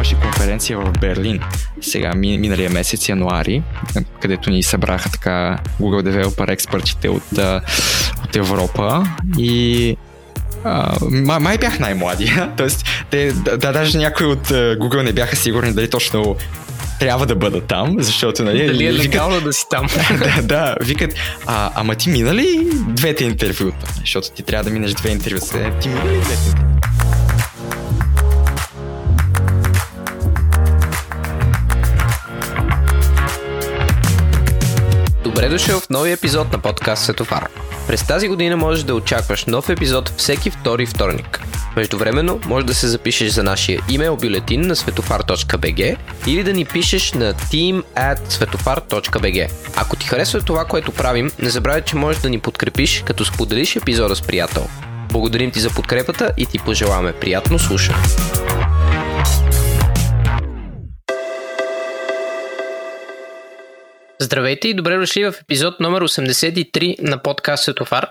имаше конференция в Берлин сега миналия месец януари, където ни събраха така Google Developer експертите от Европа и май бях най-младия, т.е. даже някои от Google не бяха сигурни дали точно трябва да бъда там, защото нали... Дали е легално да си там. да, викат, ама ти мина ли двете интервюта? Защото ти трябва да минеш две интервюта. Ти мина ли двете интервюта? Добре дошъл в новия епизод на подкаст Светофар. През тази година можеш да очакваш нов епизод всеки втори вторник. Междувременно можеш да се запишеш за нашия имейл бюлетин на svetofar.bg или да ни пишеш на team@svetofar.bg. Ако ти харесва това, което правим, не забравяй, че можеш да ни подкрепиш, като споделиш епизода с приятел. Благодарим ти за подкрепата и ти пожелаваме приятно слушане. Здравейте и добре дошли в епизод номер 83 на подкаст Светофар.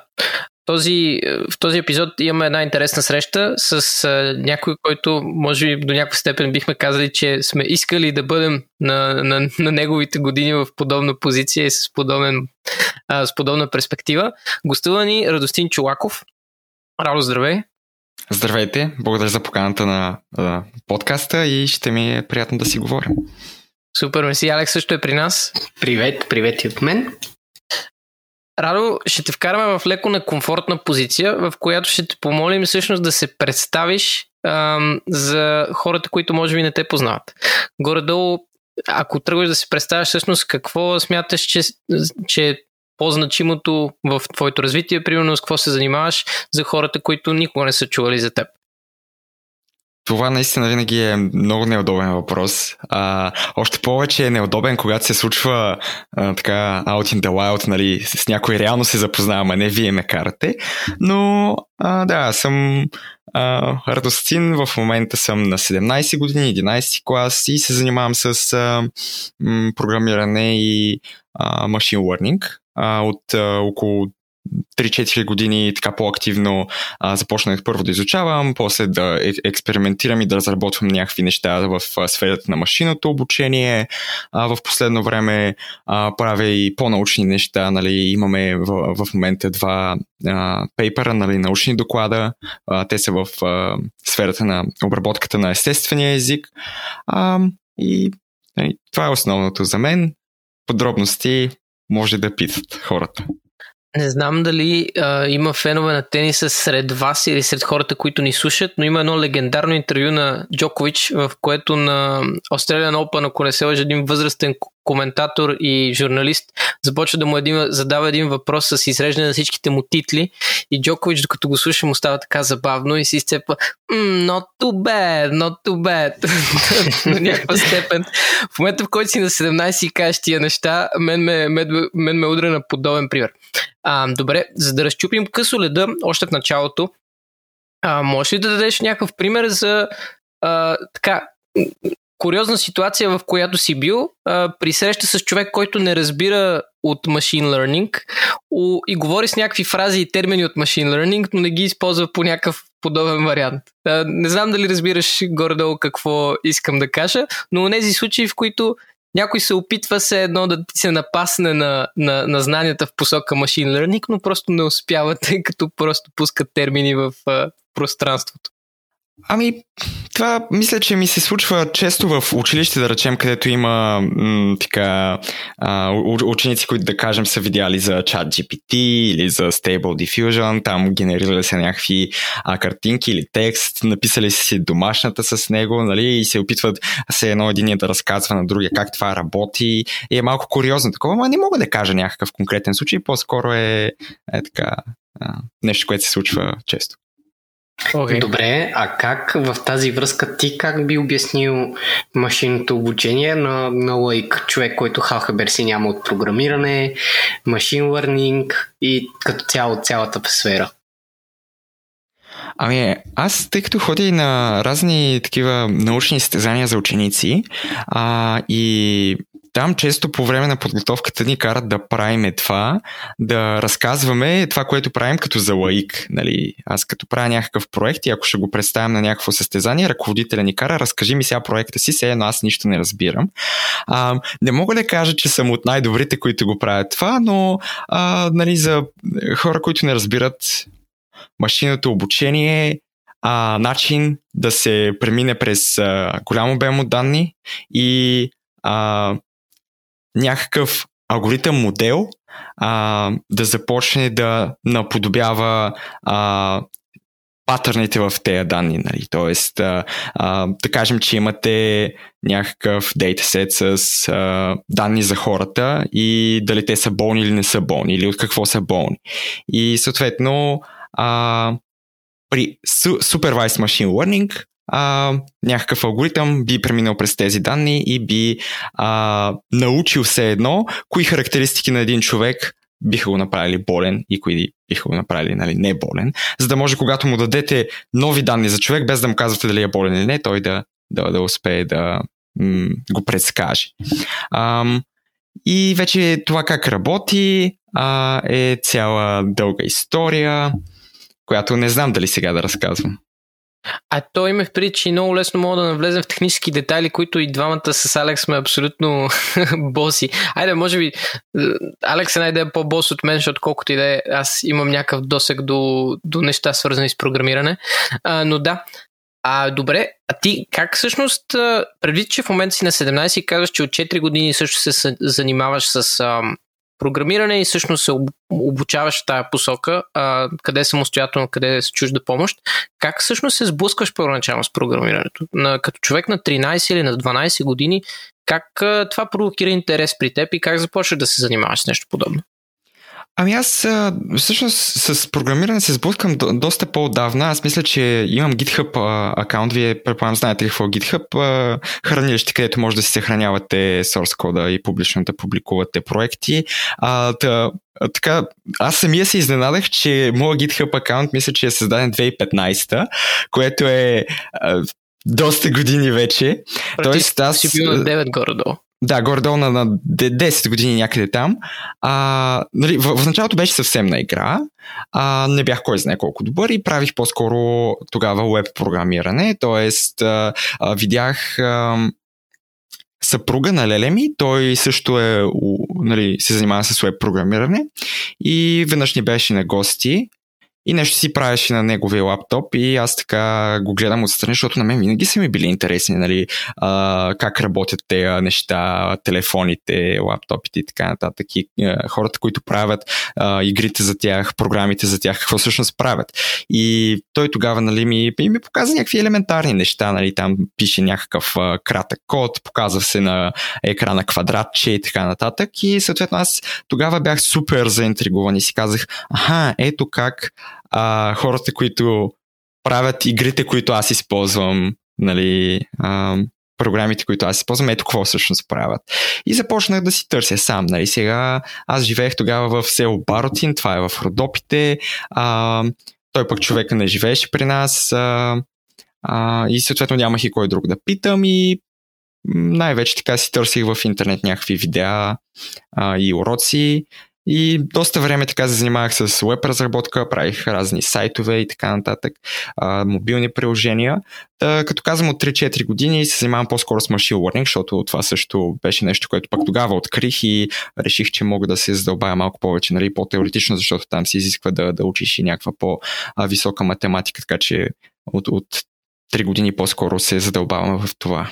В този епизод имаме една интересна среща с някой, който може би до някаква степен бихме казали, че сме искали да бъдем на неговите години в подобна позиция и с подобна перспектива. Гостува ни Радостин Чолаков. Радо, здравей! Здравейте, благодаря за поканата на подкаста и ще ми е приятно да си говорим. Супер, мерси. Алекс също е при нас. Привет и от мен. Радо, ще те вкараме в леко на комфортна позиция, в която ще те помолим всъщност да се представиш за хората, които може би не те познават. Горе-долу, ако тръгваш да се представиш всъщност какво смяташ, че е по-значимото в твоето развитие, примерно с какво се занимаваш за хората, които никога не са чували за теб. Това наистина винаги е много неудобен въпрос. Още повече е неудобен, когато се случва така out in the wild, нали, с някой реално се запознавам, а не вие ме карате. Но да, съм Радостин, в момента съм на 17 години, 11 клас и се занимавам с програмиране и machine learning. От около 3-4 години така по-активно започнах първо да изучавам, после да експериментирам и да разработвам някакви неща в сферата на машинното обучение. В последно време правя и по-научни неща. Нали, имаме в момента два пейпера, нали, научни доклада. Те са в сферата на обработката на естествения език. И това е основното за мен. Подробности може да питат хората. Не знам дали има фенове на тениса сред вас или сред хората, които ни слушат, но има едно легендарно интервю на Джокович, в което на Australian Open, ако не се лъжа, един възрастен коментатор и журналист започва да му задава един въпрос с изреждане на всичките му титли и Джокович, докато го слуша, му става така забавно и си изцепва not too bad. На някаква степен. В момента, в който си на 17 и кажеш тия неща, мен ме удря на подобен пример. Добре, за да разчупим късо леда, още в началото, можеш ли да дадеш някакъв пример за така куриозна ситуация, в която си бил при среща с човек, който не разбира от machine learning и говори с някакви фрази и термини от machine learning, но не ги използва по някакъв подобен вариант. Не знам дали разбираш горе-долу какво искам да кажа, но в тези случаи, в които някой се опитва се едно да ти се напасне на знанията в посока machine learning, но просто не успява, тъй като просто пускат термини в пространството. Това мисля, че ми се случва често в училище, да речем, където има ученици, които да кажем са видяли за ChatGPT или за Stable Diffusion, там генерирали се някакви картинки или текст, написали си домашната с него, нали, и се опитват единия да разказва на другия как това работи и е малко куриозно такова, но не мога да кажа някакъв конкретен случай, по-скоро е така нещо, което се случва често. Okay. Добре, а как в тази връзка ти как би обяснил машинното обучение на лаик човек, който халхабер си няма от програмиране, machine learning и като цялата сфера? Аз, тъй като ходя и на разни такива научни състезания за ученици и там често по време на подготовката ни карат да правиме това, да разказваме това, което правим като за лаик. Нали? Аз като правя някакъв проект и ако ще го представям на някакво състезание, ръководителя ни кара, разкажи ми сега проекта си, все едно аз нищо не разбирам. Не мога да кажа, че съм от най-добрите, които го правят това, но нали, за хора, които не разбират машинното обучение, начин да се премине през голям обем от данни и някакъв алгоритъм модел да започне да наподобява патърните в тези данни. Нали? Тоест, да кажем, че имате някакъв дейтасет с данни за хората и дали те са болни или не са болни, или от какво са болни. И съответно при Supervised Machine Learning някакъв алгоритъм би преминал през тези данни и би научил все едно кои характеристики на един човек биха го направили болен и кои биха го направили, нали, не болен, за да може, когато му дадете нови данни за човек, без да му казвате дали е болен или не, той да успее да го предскаже. И вече това как работи е цяла дълга история, която не знам дали сега да разказвам. Той имах предвид, че много лесно мога да навлезем в технически детайли, които и двамата с Алекс сме абсолютно боси. Айде, може би Алекс е най-де по-бос от мен, защото колкото и да е, аз имам някакъв досег до неща, свързани с програмиране. Но да. Добре, ти как всъщност, предвид, че в момента си на 17 и казваш, че от 4 години също се занимаваш с програмиране и всъщност се обучаваш в тая посока, къде е самостоятелно, къде е с чужда помощ. Как всъщност се сблъскваш първоначално с програмирането? Като човек на 13 или на 12 години, как това провокира интерес при теб и как започваш да се занимаваш с нещо подобно? Аз всъщност с програмиране се сблъскам доста по-отдавна. Аз мисля, че имам GitHub акаунт. Вие предполагам знаете какво е GitHub. Хранилище, където може да си съхранявате source кода и публично да публикувате проекти. Така, аз самия се изненадах, че моят GitHub акаунт мисля, че е създаден 2015, което е доста години вече. Тоест, аз си бил на 9 горе-долу. Да, горе-долу на 10 години някъде там. Нали, в началото беше съвсем на игра. Не бях кой знае колко добър и правих по-скоро тогава веб програмиране. Тоест, видях съпруга на леле ми, той също нали, се занимава с веб програмиране и веднъж ни беше на гости и нещо си правеше на неговия лаптоп и аз така го гледам отстрани, защото на мен винаги са ми били интересни, нали, как работят тези неща, телефоните, лаптопите и така нататък. И хората, които правят игрите за тях, програмите за тях, какво всъщност правят. И той тогава, нали, ми показа някакви елементарни неща, нали, там пише някакъв кратък код, показва се на екрана квадратче и така нататък. И съответно аз тогава бях супер заинтригуван и си казах, ето как хората, които правят игрите, които аз използвам, нали, програмите, които аз използвам, ето какво всъщност правят. И започнах да си търся сам. Нали. Сега аз живеех тогава в село Баротин, това е в Родопите. Той пък човека не живееше при нас и съответно нямах и кой друг да питам и най-вече така си търсих в интернет някакви видеа и уроци. И доста време така се занимавах с веб разработка, правих разни сайтове и така нататък, мобилни приложения. Като казвам от 3-4 години се занимавам по-скоро с machine learning, защото това също беше нещо, което пък тогава открих и реших, че мога да се задълбая малко повече, нали, по-теоретично, защото там се изисква да учиш и някаква по-висока математика, така че от 3 години по-скоро се задълбавам в това.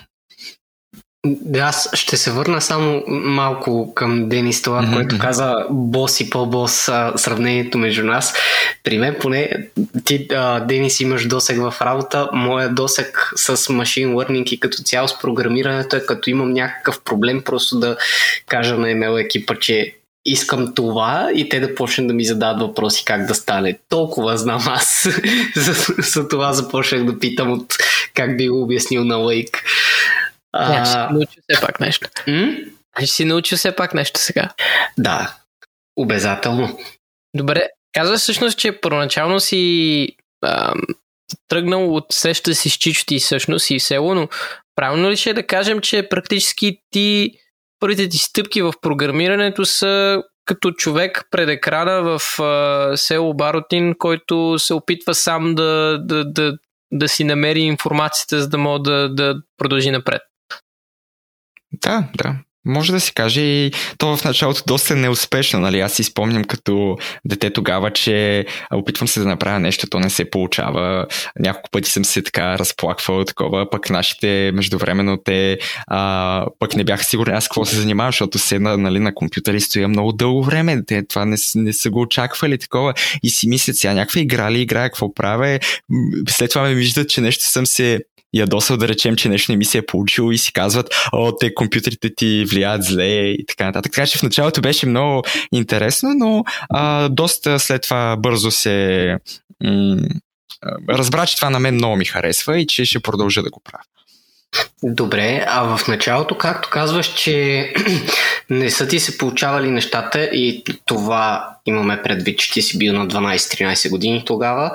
Аз ще се върна само малко към Денис, това, което каза бос и по-бос, сравнението между нас. При мен поне, ти, Денис, имаш досег в работа, моя досег с machine learning и като цяло с програмирането е като имам някакъв проблем, просто да кажа на ML екипа, че искам това и те да почнат да ми задават въпроси как да стане. Толкова знам аз. За това започнах да питам от как би го обяснил на Лейк. Ще си научи все пак нещо. Ще си научи все пак нещо сега. Да, обязателно. Добре, казваш всъщност, че първоначално си тръгнал от среща си с чичо ти всъщност и в село, но правилно ли ще е да кажем, че практически ти първите ти стъпки в програмирането са като човек пред екрана в село Баротин, който се опитва сам да си намери информацията, за да може да продължи напред. Да. Може да се каже и то в началото доста неуспешно, нали? Аз си спомням като дете тогава, че опитвам се да направя нещо, то не се получава. Няколко пъти съм се така разплаквал такова, пък нашите междувременно те пък не бяха сигурни аз какво се занимавам, защото седна, нали, на компютър и стоя много дълго време. Те това не са го очаквали такова и си мислят сега някаква игра ли играя, какво правя. След това ме виждат, че нещо съм се ядосал, да речем, че нещо не ми се е получило и си казват, те компютрите ти влияят зле и така нататък. Така че в началото беше много интересно, но доста след това бързо се разбра, че това на мен много ми харесва и че ще продължа да го правя. Добре, а в началото, както казваш, че не са ти се получавали нещата и това имаме предвид, че ти си бил на 12-13 години тогава,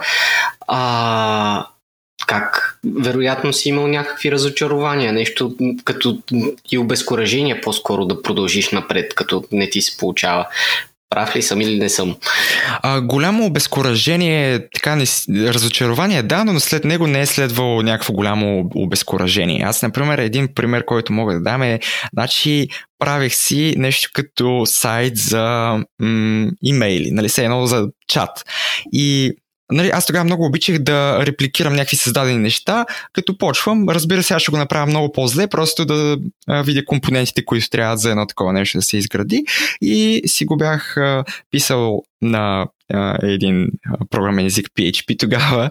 как вероятно си имал някакви разочарования, нещо като и обезкуражение по-скоро да продължиш напред, като не ти се получава. Прав ли съм или не съм? Голямо обезкуражение, така разочарование, да, но след него не е следвало някакво голямо обезкуражение. Аз, например, един пример, който мога да дам е, значи, правих си нещо като сайт за имейли, нали, се едно за чат. И нали, аз тогава много обичах да репликирам някакви създадени неща, като почвам. Разбира се, аз ще го направя много по-зле, просто да видя компонентите, които трябва за едно такова нещо да се изгради. И си го бях писал на един програмен език PHP тогава,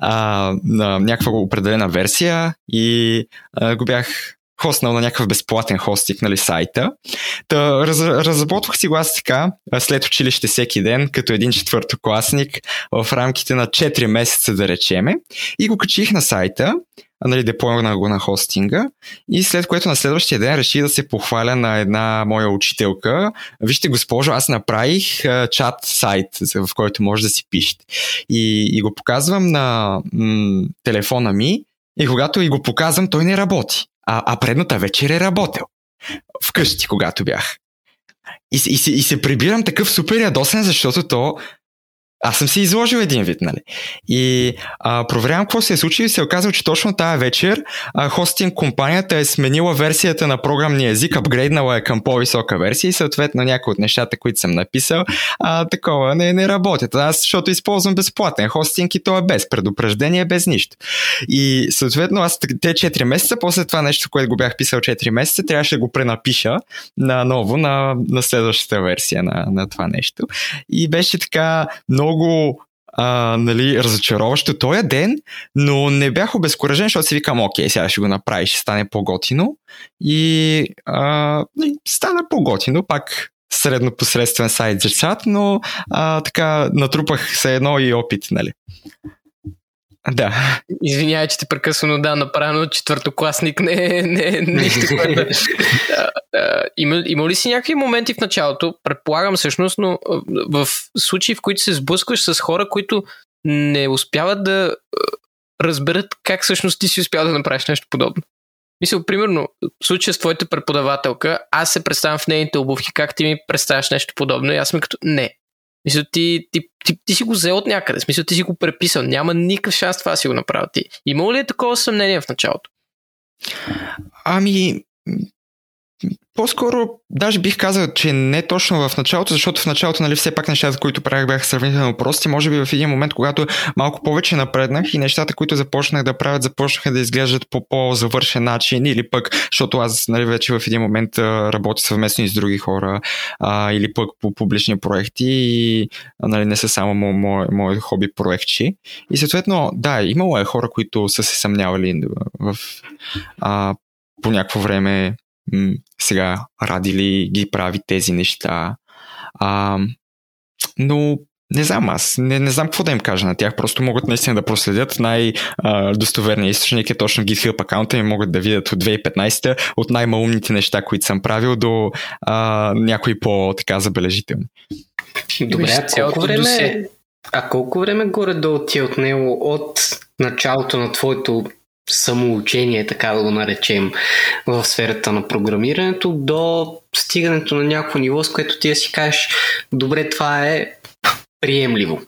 на някаква определена версия и го бях хостнал на някакъв безплатен хостинг, нали, сайта. Разработвах си го аз така, след училище всеки ден, като един четвъртокласник, в рамките на 4 месеца, да речеме, и го качих на сайта, нали, деплойнах го на хостинга, и след което на следващия ден реших да се похваля на една моя учителка. Вижте, госпожо, аз направих чат сайт, в който може да си пишете. И го показвам на телефона ми, и когато и го показвам, той не работи. А предната вечер е работил. Вкъщи, когато бях. И се прибирам такъв супер ядосен, защото аз съм се изложил един вид, нали? И проверявам какво се е случило и се оказва, че точно тази вечер хостинг компанията е сменила версията на програмния език, апгрейднала е към по-висока версия и съответно някои от нещата, които съм написал, такова не работят. Аз, защото използвам безплатен хостинг и то е без предупреждение, без нищо. И съответно аз те 4 месеца, после това нещо, което го бях писал 4 месеца, трябваше да го пренапиша наново на следващата версия на това нещо. И беше така много нали, разочароващо този ден, но не бях обезкуражен, защото си викам, окей, сега ще го направиш, ще стане по-готино. И стана по-готино, пак средно посредствен сайт за чат, но така натрупах се едно и опит, нали. Да. Извинявай, че те прекъсвам, да, направено от четвъртокласник не е нищо. Има ли си някакви моменти в началото, предполагам всъщност, но в случаи, в които се сблъскваш с хора, които не успяват да разберат как всъщност ти си успял да направиш нещо подобно? Мисля, примерно, в случая с твоята преподавателка, аз се представям в нейните обувки, как ти ми представяш нещо подобно и аз съм като не. Мисля, ти си го взел от някъде. Смисъл, ти си го преписал. Няма никакъв шанс това да си го направил ти. Имало ли е такова съмнение в началото? По-скоро даже бих казал, че не точно в началото, защото в началото, нали, все пак нещата, които правях, бяха сравнително прости. Може би в един момент, когато малко повече напреднах и нещата, които започнах да правят, започнаха да изглеждат по по-завършен начин, или пък, защото аз, нали, вече в един момент работя съвместно и с други хора, или пък по публични проекти и, нали, не са само мои хоби проектчи. И съответно, да, имало е хора, които са се съмнявали по някакво време сега ради ли ги прави тези неща. Но не знам аз. Не знам какво да им кажа на тях. Просто могат наистина да проследят. Най-достоверният източник е точно GitHub акаунта и могат да видят от 2015 от най-малумните неща, които съм правил, до някои по-така забележителни. Добре, колко време горе-долу ти е отнело от началото на твоето самоучение, така да го наречем, в сферата на програмирането, до стигането на някакво ниво, с което ти да си кажеш, добре, това е приемливо.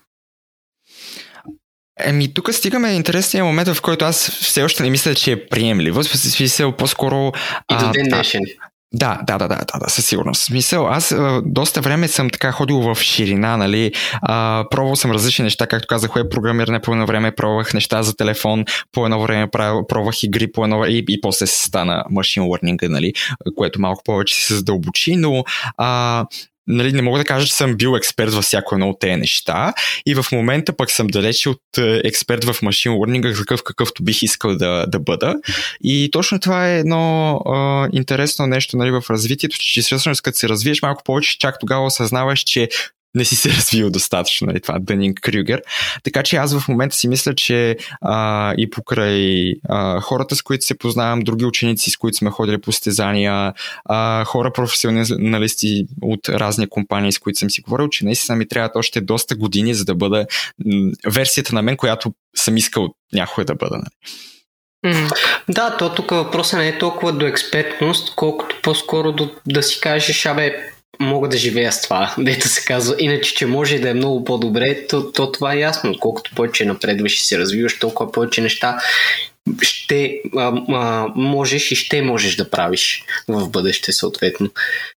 Тук стигаме интересния момент, в който аз все още не мисля, че е приемливо. Смисъл, по-скоро... И до ден днешен. Да, със сигурност. Смисъл, аз доста време съм така ходил в ширина, нали, пробвал съм различни неща, както казах, web програмиране по едно време, пробвах неща за телефон, по едно време пробвах игри, по едно време и после се стана machine learning, нали, което малко повече се задълбочи, но нали, не мога да кажа, че съм бил експерт във всяко едно от тези неща и в момента пък съм далече от експерт в машин лърнинга, такъв какъвто бих искал да бъда. И точно това е едно интересно нещо, нали, в развитието, че всъщност като се развиеш малко повече, чак тогава осъзнаваш, че не си се развил достатъчно, нали, това Дънинг-Крюгер. Така че аз в момента си мисля, че и покрай хората, с които се познавам, други ученици, с които сме ходили по състезания, хора професионалисти от разни компании, с които съм си говорил, че наистина ми трябват още доста години, за да бъда версията на мен, която съм искал някога да бъда. Нали. Да, то тук въпросът не е толкова до експертност, колкото по-скоро да си кажеш, мога да живея с това, дето се казва. Иначе, че може да е много по-добре, то това е ясно. Колкото повече напредваш и се развиваш, толкова повече неща можеш и ще можеш да правиш в бъдеще, съответно.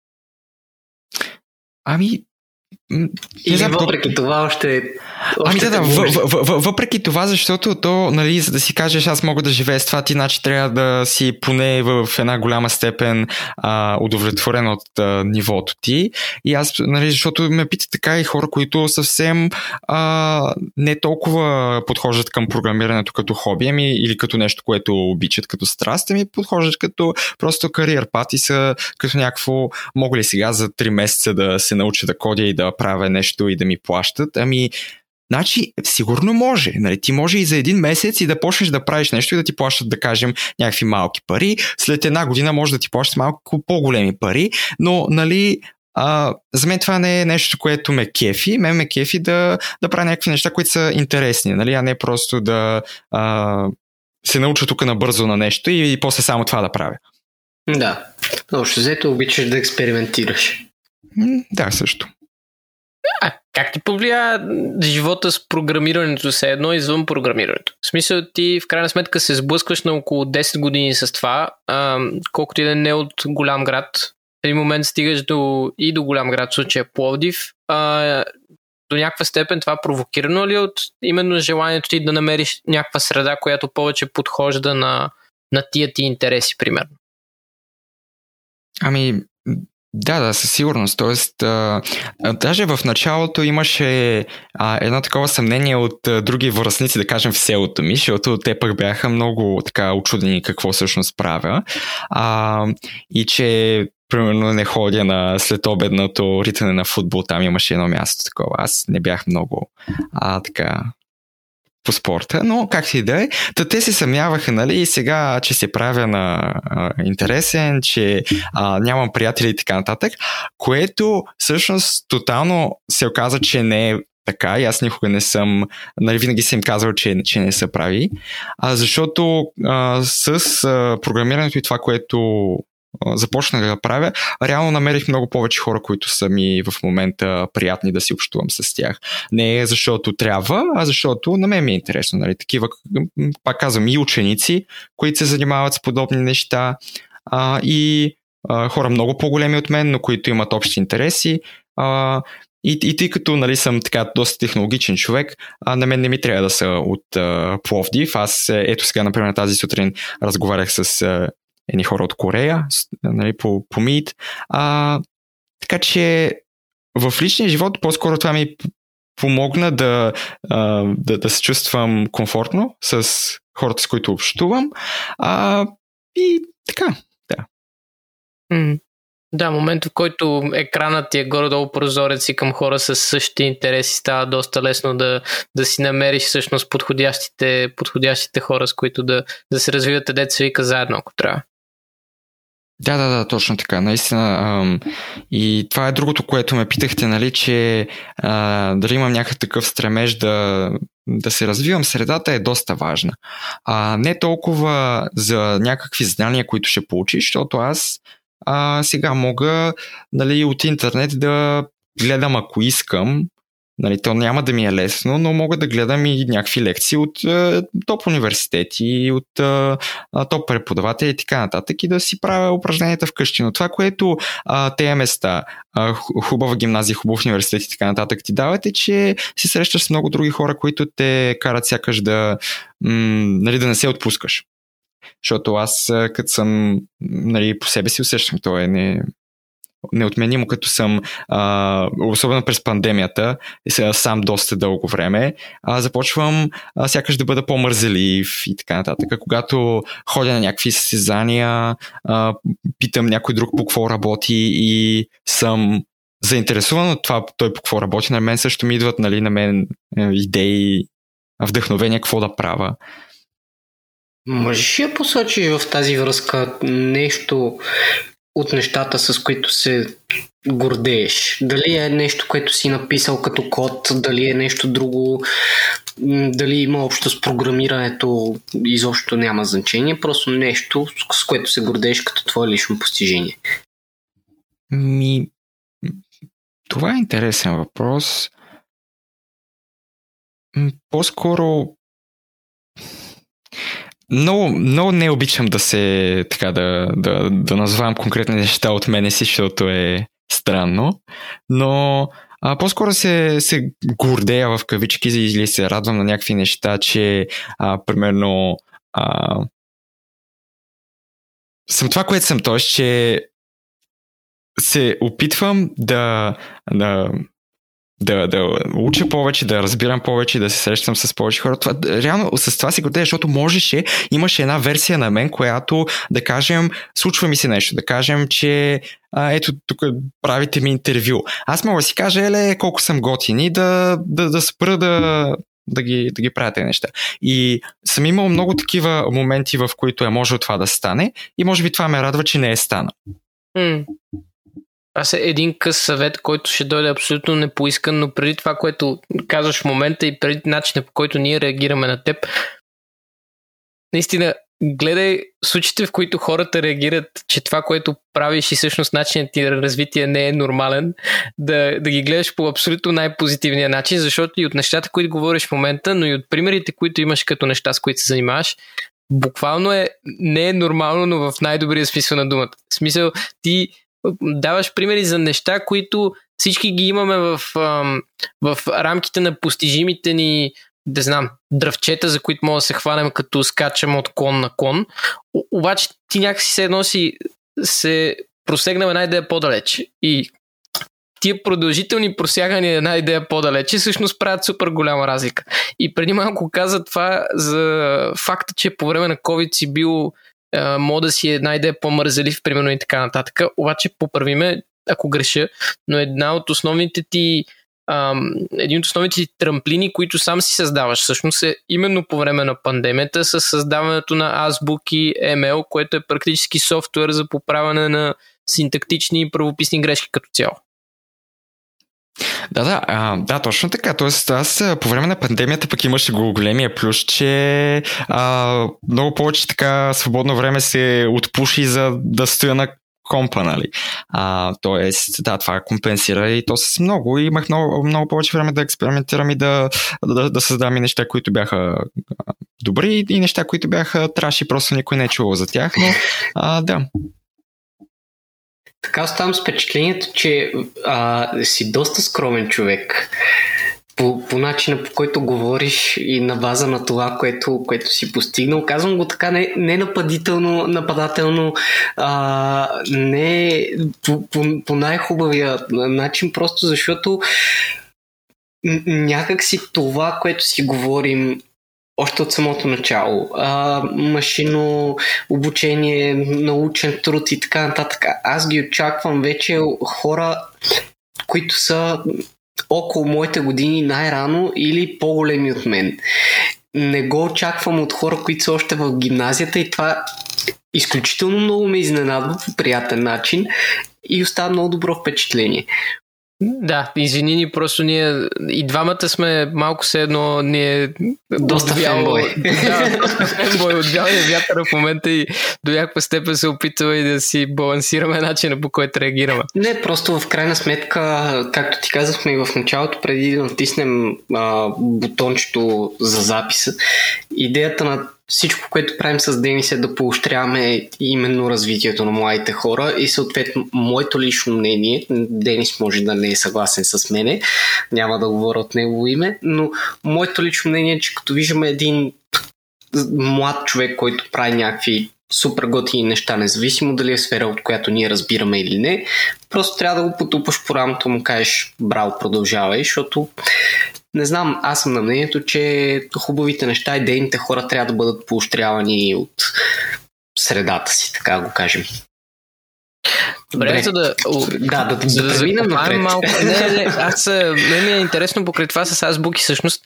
Или въпреки това още въпреки това, защото то, нали, за да си кажеш аз мога да живея с това, ти значи трябва да си поне в една голяма степен удовлетворен от нивото ти. И аз, нали, защото ме питат така и хора, които съвсем не толкова подхождат към програмирането като хоби, или като нещо, което обичат, като страст, подхождат като просто кариер пат и са като някакво, мога ли сега за 3 месеца да се науча да кодя и да правя нещо и да ми плащат. Значи, сигурно може. Нали? Ти може и за 1 месец и да почнеш да правиш нещо и да ти плащат, да кажем, някакви малки пари. След 1 година може да ти плащат малко по-големи пари, но, нали, за мен това не е нещо, което ме кефи. Мен ме кефи да правя някакви неща, които са интересни, нали? А не просто да се науча тук набързо на нещо и после само това да правя. Да. Общо взето обичаш да експериментираш. Да, също. Как ти повлия живота с програмирането, се едно извън програмирането? В смисъл, ти в крайна сметка се сблъскваш на около 10 години с това, колкото и да не от голям град. В един момент стигаш до голям град, в случая Пловдив. До някаква степен това провокирано ли от именно желанието ти да намериш някаква среда, която повече подхожда на тия ти интереси, примерно? Да, със сигурност. Тоест, даже в началото имаше едно такова съмнение от други връстници, да кажем в селото ми, защото те пък бяха много така учудени какво всъщност правя. И че примерно не ходя на следобедното ритане на футбол, там имаше едно място такова. Аз не бях много така по спорта, но както и да е. Те се съмняваха, нали, и сега, че се правя на интересен, че нямам приятели и така нататък, което всъщност тотално се оказа, че не е така и аз никога не съм, нали, винаги съм им казал, че не са прави, защото с програмирането и това, което започнах да правя, реално намерих много повече хора, които са ми в момента приятни да си общувам с тях. Не защото трябва, а защото на мен ми е интересно. Нали? Такива, пак казвам, и ученици, които се занимават с подобни неща, и хора много по-големи от мен, но които имат общи интереси. И тъй като, нали, съм така доста технологичен човек, на мен не ми трябва да са от Пловдив. Аз ето сега, например, тази сутрин разговарях с едни хора от Корея, нали, по Meet. Така че в личния живот по-скоро това ми помогна да се чувствам комфортно с хората, с които общувам. И така, да. Да, момент, в който екранът ти е горе-долу прозорец и към хора с същите интереси, става доста лесно да си намериш всъщност подходящите хора, с които да се развивате, дето се вика, заедно, ако трябва. Да, точно така. Наистина. И това е другото, което ме питахте, нали, че дали имам някакъв такъв стремеж да да се развивам, средата е доста важна. Не толкова за някакви знания, които ще получиш, защото аз сега мога, нали, от интернет да гледам, ако искам. Нали, то няма да ми е лесно, но мога да гледам и някакви лекции от топ университети, от топ преподаватели и така нататък и да си правя упражненията вкъщи. Но това, което тези места, хубава гимназия, хубав университет и така нататък ти дават, е, че си срещаш с много други хора, които те карат сякаш да, нали, да не се отпускаш. Защото аз, като съм, нали, по себе си усещам, то е неотменимо, като съм, особено през пандемията, сам доста дълго време, започвам сякаш да бъда по-мързелив и така нататък. Когато ходя на някакви състезания, питам някой друг по какво работи и съм заинтересуван от това той по какво работи. На мен също ми идват, нали, на мен идеи, вдъхновения какво да правя. Можеш ли да посочиш в тази връзка нещо от нещата, с които се гордееш? Дали е нещо, което си написал като код, дали е нещо друго, дали има общо с програмирането, изобщо няма значение, просто нещо, с което се гордееш като твое лично постижение. Това е интересен въпрос. По-скоро много не обичам да се така да назвам конкретни неща от мене си, защото е странно, но по-скоро се гордея в кавички или се радвам на някакви неща, че примерно съм това, което съм, т.е. че се опитвам да уча повече, да разбирам повече, да се срещам с повече хора. Реално с това се гордея, защото имаше една версия на мен, която, да кажем, случва ми се нещо, да кажем, че ето тук правите ми интервю. Аз мога да си кажа, колко съм готин и да спра да ги правя тези неща. И съм имал много такива моменти, в които е може това да стане и може би това ме радва, че не е станало. Аз е един къс съвет, който ще дойде абсолютно непоискан, но преди това, което казваш в момента и преди начина, по който ние реагираме на теб, наистина гледай случаите, в които хората реагират, че това, което правиш и всъщност начинът ти на развитие не е нормален, да ги гледаш по абсолютно най-позитивния начин, защото и от нещата, които говориш в момента, но и от примерите, които имаш като неща, с които се занимаваш, буквално не е нормално, но в най-добрия смисъл на думата. В смисъл, ти даваш примери за неща, които всички ги имаме в рамките на постижимите ни, да знам, дръвчета, за които мога да се хванем, като скачам от клон на клон. Обаче ти някакси се едно се просегнем една идея по-далеч. И тия продължителни просягания една идея по-далече всъщност правят супер голяма разлика. И преди малко каза това за факта, че по време на COVID си бил мога да си една идея по-мързелив, примерно и така нататък. Обаче поправи ме, ако греша, но един от основните ти трамплини, които сам си създаваш, всъщност е именно по време на пандемията с създаването на азбуки ML, което е практически софтуер за поправяне на синтактични и правописни грешки като цяло. Да, точно така. Тоест, аз по време на пандемията пък имаше големия плюс, че много повече така свободно време се отпуши за да стоя на компа, нали. Тоест, това компенсира и то с много. И имах много повече време да експериментирам и да създавам и неща, които бяха добри и неща, които бяха траши, просто никой не е чувал за тях, но да. Така оставам с впечатлението, че си доста скромен човек по начина, по който говориш и на база на това, което си постигнал. Казвам го така не нападателно, не по най-хубавия начин, просто защото някак си това, което си говорим още от самото начало, машинно обучение, научен труд и така нататък. Аз ги очаквам вече хора, които са около моите години най-рано или по-големи от мен. Не го очаквам от хора, които са още в гимназията и това изключително много ме изненадва по приятен начин и остава много добро впечатление. Да, извини ни, просто ние и двамата сме малко все едно ние доста фенбой. Да, доста фенбой от вялия вятър в момента и до някаква степен се опитва и да си балансираме начина, по който реагираме. Не, просто в крайна сметка, както ти казахме и в началото, преди да натиснем бутончето за записа, идеята на всичко, което правим с Денис е да поощряваме именно развитието на младите хора и съответно моето лично мнение, Денис може да не е съгласен с мене, няма да говоря от негово име, но моето лично мнение е, че като виждаме един млад човек, който прави някакви супер готини неща, независимо дали е сфера, от която ние разбираме или не, просто трябва да го потупаш по рамото, му кажеш браво, продължавай, защото не знам, аз съм на мнението, че хубавите неща, идейните хора трябва да бъдат поощрявани от средата си, така го кажем. Добре, да преминем напред. Малко. Не ми е интересно покрай това с азбуки всъщност.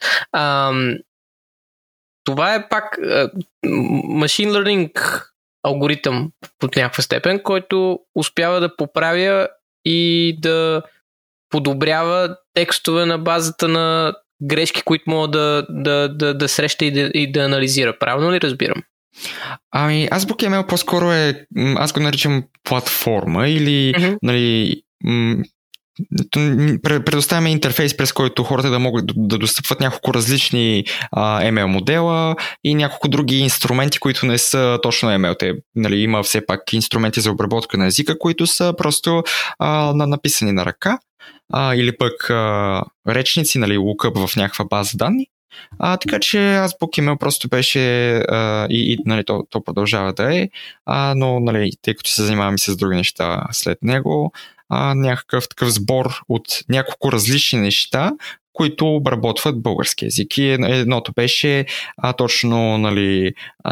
Това е пак machine learning алгоритъм под някаква степен, който успява да поправя и да подобрява текстове на базата на грешки, които мога да среща и да анализира. Правилно ли разбирам? Ами, AsbookML по-скоро аз го наричам платформа или нали, предоставяме интерфейс, през който хората да могат да достъпват няколко различни ML модела и няколко други инструменти, които не са точно ML. Те, нали, има все пак инструменти за обработка на езика, които са просто написани на ръка или пък речници, нали, lookup в някаква база данни. Така че AsbookML просто беше нали, то продължава да е, но нали, тъй като се занимаваме с други неща след него, някакъв такъв сбор от няколко различни неща, които обработват български език. И едното беше точно нали,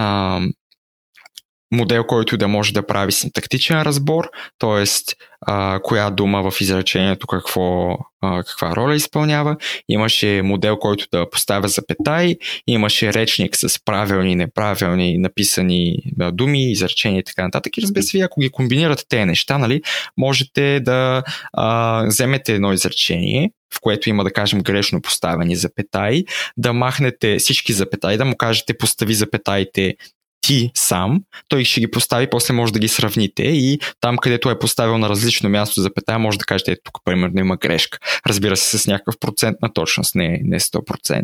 модел, който да може да прави синтактичен разбор, т.е. коя дума в изречението каква роля изпълнява. Имаше модел, който да поставя запетаи, имаше речник с правилни и неправилни написани думи, изречения и така нататък. И разбира се, ако ги комбинирате тези неща, нали, можете да вземете едно изречение, в което има, да кажем, грешно поставени запетаи, да махнете всички запетаи, да му кажете постави запетаите ти сам, той ще ги постави, после може да ги сравните и там, където е поставил на различно място запетая, може да кажете, тук примерно има грешка. Разбира се, с някакъв процент на точност, не 100%.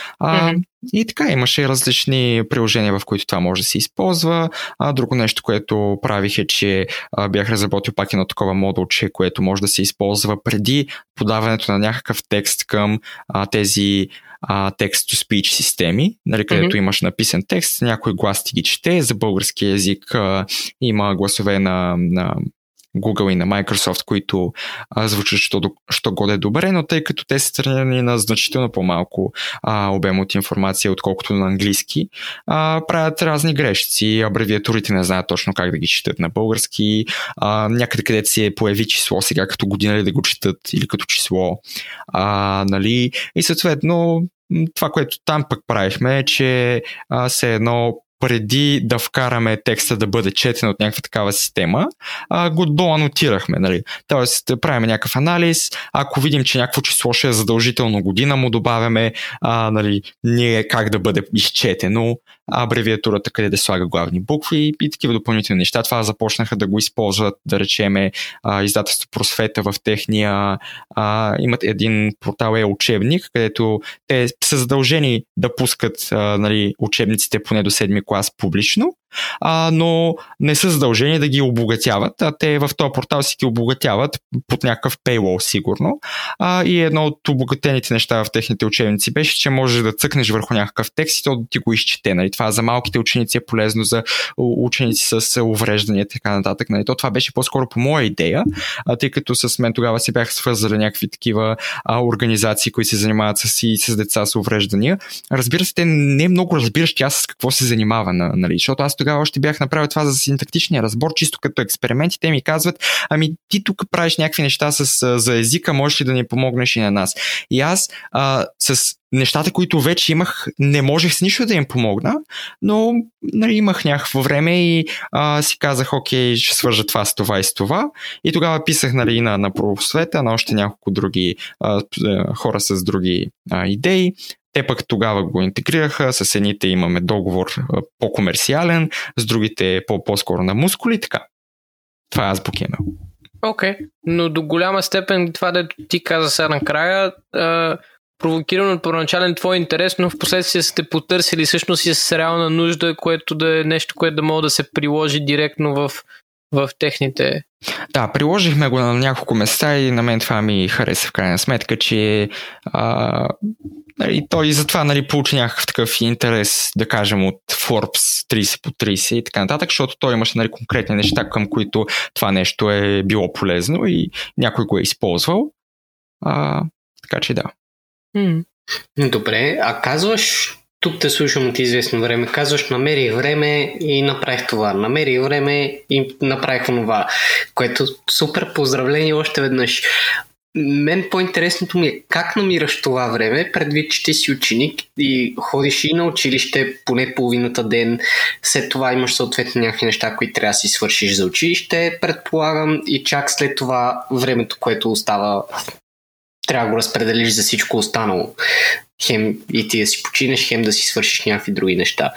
И така, имаше различни приложения, в които това може да се използва. Друго нещо, което правих е, че бях разработил пак едно такова модулче, което може да се използва преди подаването на някакъв текст към тези text-to-speech системи, нали, където имаш написан текст, някой глас ти ги чете, за български език има гласове на Google и на Microsoft, които звучат що годе добре, но тъй като те са тренирани на значително по-малко обем от информация, отколкото на английски, правят разни грешци, абревиатурите не знаят точно как да ги четат на български, някъде където се появи число сега като година ли да го четат или като число, нали, и съответно това, което там пък правихме е, че все едно преди да вкараме текста да бъде четен от някаква такава система, го анотирахме. Нали? Тоест, правим някакъв анализ, ако видим, че някакво число ще е задължително година, му добавяме нали, ние как да бъде изчетено, абревиатурата къде да слага главни букви и такива допълнителни неща. Това започнаха да го използват, да речеме, издателство Просвета в техния имат един портал учебник, където те са задължени да пускат нали, учебниците поне до 7 клас публично, но не са задължени да ги обогатяват, те в този портал си ги обогатяват под някакъв paywall сигурно. И едно от обогатените неща в техните учебници беше, че можеш да цъкнеш върху някакъв текст и то да ти го изчете. Нали? Това за малките ученици е полезно, за ученици с увреждания и така нататък. Нали? Това беше по-скоро по моя идея, тъй като с мен тогава се бях свързали някакви такива организации, които се занимават с деца с увреждания. Разбира се, те не е много разбиращи аз с какво се занимава, нали? Защото аз тогава още бях направил това за синтактичния разбор, чисто като експеримент, и те ми казват, ами ти тук правиш някакви неща за езика, можеш ли да ни помогнеш и на нас? И аз с нещата, които вече имах, не можех с нищо да им помогна, но нали, имах някакво време и си казах, окей, ще свържа това с това и с това. И тогава писах нали, на Просвета, на още няколко други хора с други идеи. Те пък тогава го интегрираха, с едните имаме договор по-комерциален, с другите по-скоро на мускули, така. Това е AzbookML. Окей, но до голяма степен това, дето ти каза сега накрая, провокирано от първоначален твой интерес, но в последствие сте потърсили всъщност и с реална нужда, което да е нещо, което да може да се приложи директно в техните... Да, приложихме го на няколко места и на мен това ми хареса в крайна сметка, че нали, той затова нали, получи някакъв такъв интерес, да кажем, от Forbes 30 по 30 и така нататък, защото той имаше нали, конкретни неща, към които това нещо е било полезно и някой го е използвал. Така че да. Добре, а казваш, тук те слушам от известно време, казваш намерих време и направих това, намерих време и направих това, което супер поздравление още веднъж. Мен по-интересното ми е как намираш това време, предвид, че ти си ученик и ходиш и на училище поне половината ден, след това имаш съответно някакви неща, които трябва да си свършиш за училище, предполагам, и чак след това времето, което остава, трябва да го разпределиш за всичко останало. Хем и ти да си починеш, хем да си свършиш някакви други неща.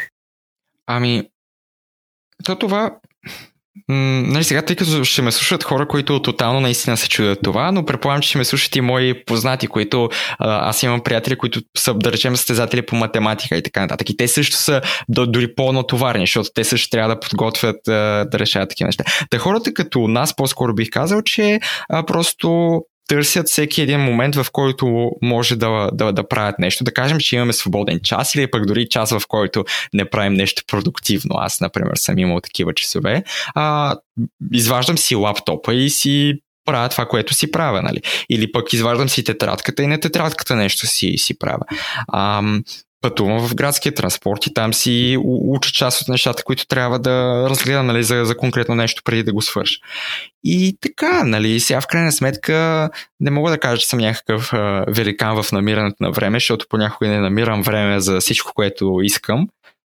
Ами, това... нали сега, тъй като ще ме слушат хора, които тотално наистина се чудят това, но предполагам, че ще ме слушат и мои познати, които аз имам приятели, които са, да речем, състезатели по математика и така нататък. И те също са дори по-натоварени, защото те също трябва да подготвят да решават такива неща. Та хората като нас, по-скоро бих казал, че просто търсят всеки един момент, в който може да правят нещо. Да кажем, че имаме свободен час или пък дори час, в който не правим нещо продуктивно. Аз, например, съм имал такива часове. Изваждам си лаптопа и си правя това, което си правя. Нали? Или пък изваждам си тетрадката и на тетрадката нещо си правя. Пътувам в градския транспорт и там си уча част от нещата, които трябва да разгледам нали, за конкретно нещо преди да го свърша. И така, нали, сега в крайна сметка не мога да кажа, че съм някакъв великан в намирането на време, защото понякога не намирам време за всичко, което искам.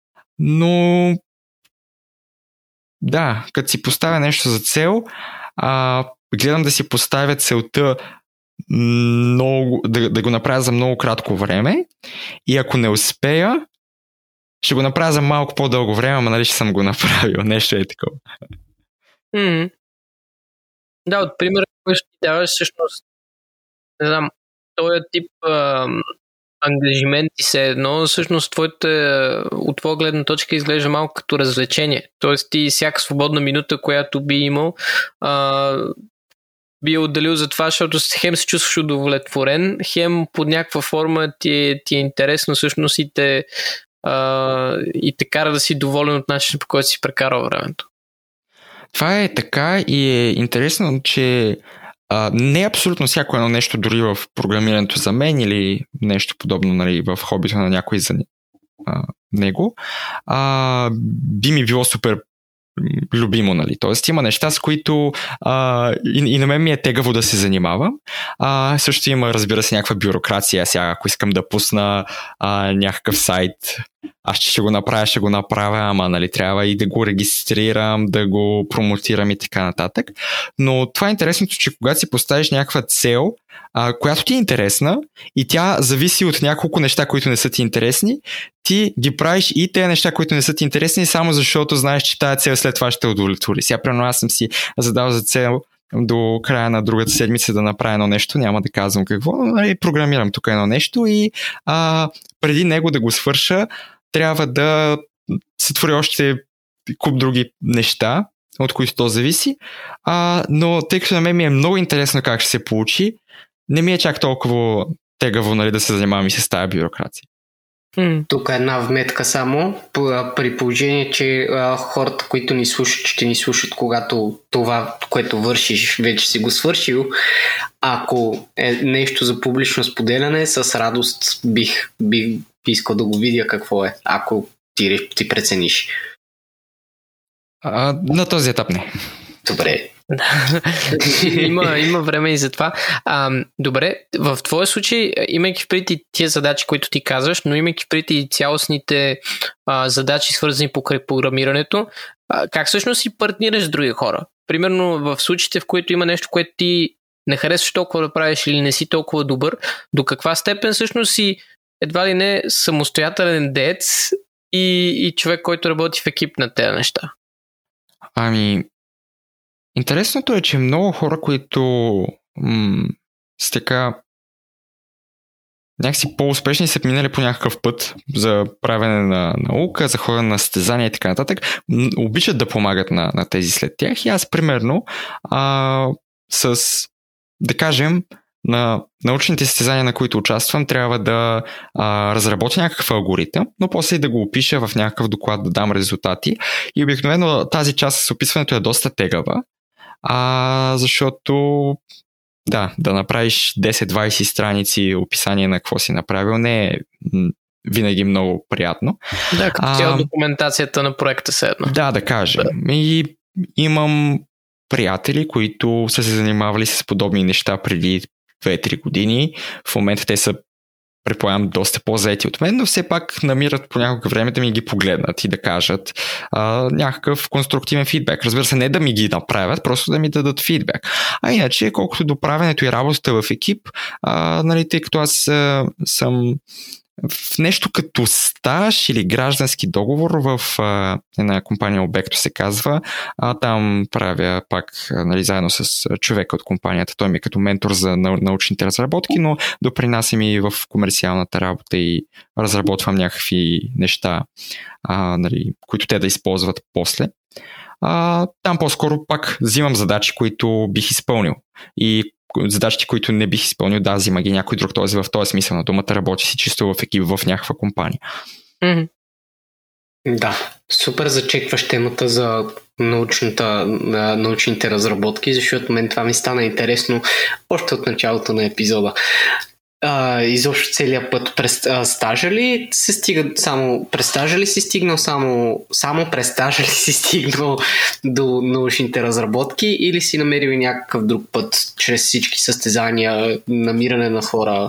Но да, като си поставя нещо за цел, гледам да си поставя целта много, да го направя за много кратко време и ако не успея, ще го направя за малко по-дълго време, ама нали ще съм го направил. Нещо е такова. Да, от пример, който ще ти даваш всъщност, не знам, този тип ангажименти се едно, всъщност твоите от твоя гледна точка изглежда малко като развлечение. Тоест ти всяка свободна минута, която би имал, би отделил за това, защото хем се чувстваш удовлетворен, хем под някаква форма ти е интересно всъщност и те кара да си доволен от начина, по който си прекарал времето. Това е така и е интересно, че не е абсолютно всяко едно нещо, дори в програмирането за мен или нещо подобно нали, в хобито на някой за него, би ми било супер любимо, нали. Тоест има неща, с които и на мен ми е тегаво да се занимавам. Също има, разбира се, някаква бюрокрация. Сега, ако искам да пусна някакъв сайт, аз ще го направя, ама нали, трябва и да го регистрирам, да го промотирам и така нататък. Но това е интересното, че когато си поставиш някаква цел, която ти е интересна и тя зависи от няколко неща, които не са ти интересни, ти ги правиш и тези неща, които не са ти интересни, само защото знаеш, че тази цел след това ще удовлетвори. Сега, примерно, аз съм си задал за цел до края на другата седмица да направя едно нещо, няма да казвам какво, но нали, програмирам тук едно нещо и преди него да го свърша, трябва да се твори още куп други неща, от които то зависи, но тъй като на мен ми е много интересно как ще се получи, не ми е чак толкова тегаво нали, да се занимавам и с тази бюрокрация. Тук е една вметка само, при положение, че хората, които ни слушат, ще ни слушат, когато това, което вършиш, вече си го свършил. Ако е нещо за публично споделяне, с радост бих искал да го видя какво е, ако ти прецениш. На този етап не. Добре. Има време и за това. Добре, в твоя случай, имайки впред и тия задачи, които ти казваш, но имайки впред и цялостните задачи, свързани покрай програмирането, как всъщност си партнираш с други хора? Примерно в случаите, в които има нещо, което ти не харесваш толкова да правиш или не си толкова добър, до каква степен всъщност си едва ли не самостоятелен деец и човек, който работи в екип на тези неща? Интересното е, че много хора, които с така някакси по-успешни са минали по някакъв път за правене на наука, за ходене на състезания и така нататък, обичат да помагат на тези след тях. И аз примерно да кажем, на научните състезания, на които участвам, трябва да разработя някакъв алгоритъм, но после и да го опиша в някакъв доклад, да дам резултати. И обикновено тази част с описването е доста тегава, защото да направиш 10-20 страници описание на какво си направил не е винаги много приятно. Да, като цяло документацията на проекта се едно. Да кажем. Да. И имам приятели, които са се занимавали с подобни неща преди 2-3 години. В момента те са, предполагам, доста по-заети от мен, но все пак намират по някакво време да ми ги погледнат и да кажат някакъв конструктивен фидбек. Разбира се, не да ми ги направят, просто да ми дадат фидбек. А иначе, колкото до правенето и работата в екип, тъй като аз съм в нещо като стаж или граждански договор в една компания Обекто се казва. Там правя пак заедно с човека от компанията. Той ми е като ментор за научните разработки, но допринасям и в комерциалната работа и разработвам някакви неща, които те да използват после. Там по-скоро пак взимам задачи, които бих изпълнил. И задачите, които не бих изпълнил, взима ги някой друг, т.е. в този смисъл на думата работи си чисто в екип в някаква компания. Mm-hmm. Да, супер зачекваш темата за научните разработки, защото мен това ми стана интересно още от началото на епизода. Изобщо целият път през стажа ли се стига през стажа ли си стигнал само през стажа ли си стигнал до научните разработки или си намерил някакъв друг път чрез всички състезания, намиране на хора?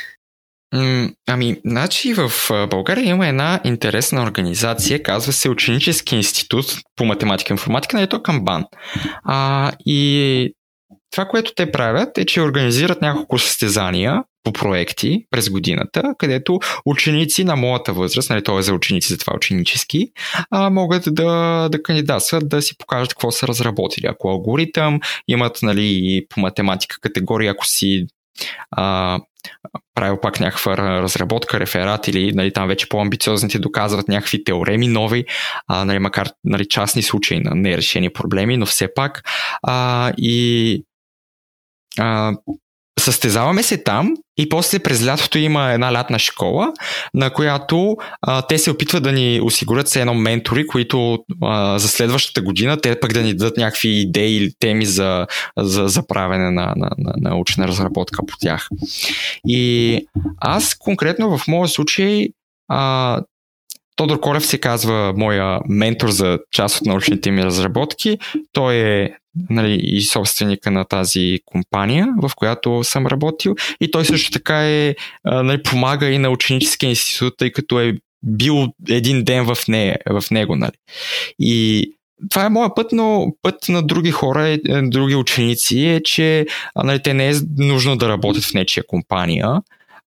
Значи в България има една интересна организация, казва се Ученически институт по математика и информатика, на Камбан. И това, което те правят е, че организират няколко състезания по проекти през годината, където ученици на моята възраст, т.е. за ученици, за това ученически, могат да кандидатстват, да си покажат какво са разработили. Ако алгоритъм, имат и по математика категория, ако си правил пак някаква разработка, реферат или там вече по-амбициозните доказват някакви теореми нови, макар частни случаи на нерешени проблеми, но все пак състезаваме се там и после през лятото има една лятна школа, на която те се опитват да ни осигурят се едно ментори, които за следващата година те пък да ни дадат някакви идеи или теми за правене на научна разработка по тях. И аз конкретно в моя случай Тодор Колев се казва моя ментор за част от научните ми разработки. Той е и собственика на тази компания, в която съм работил. И той също така помага и на ученическия институт, тъй като е бил един ден в него. И това е моя път, но път на други хора, други ученици е, че те не е нужно да работят в нечия компания.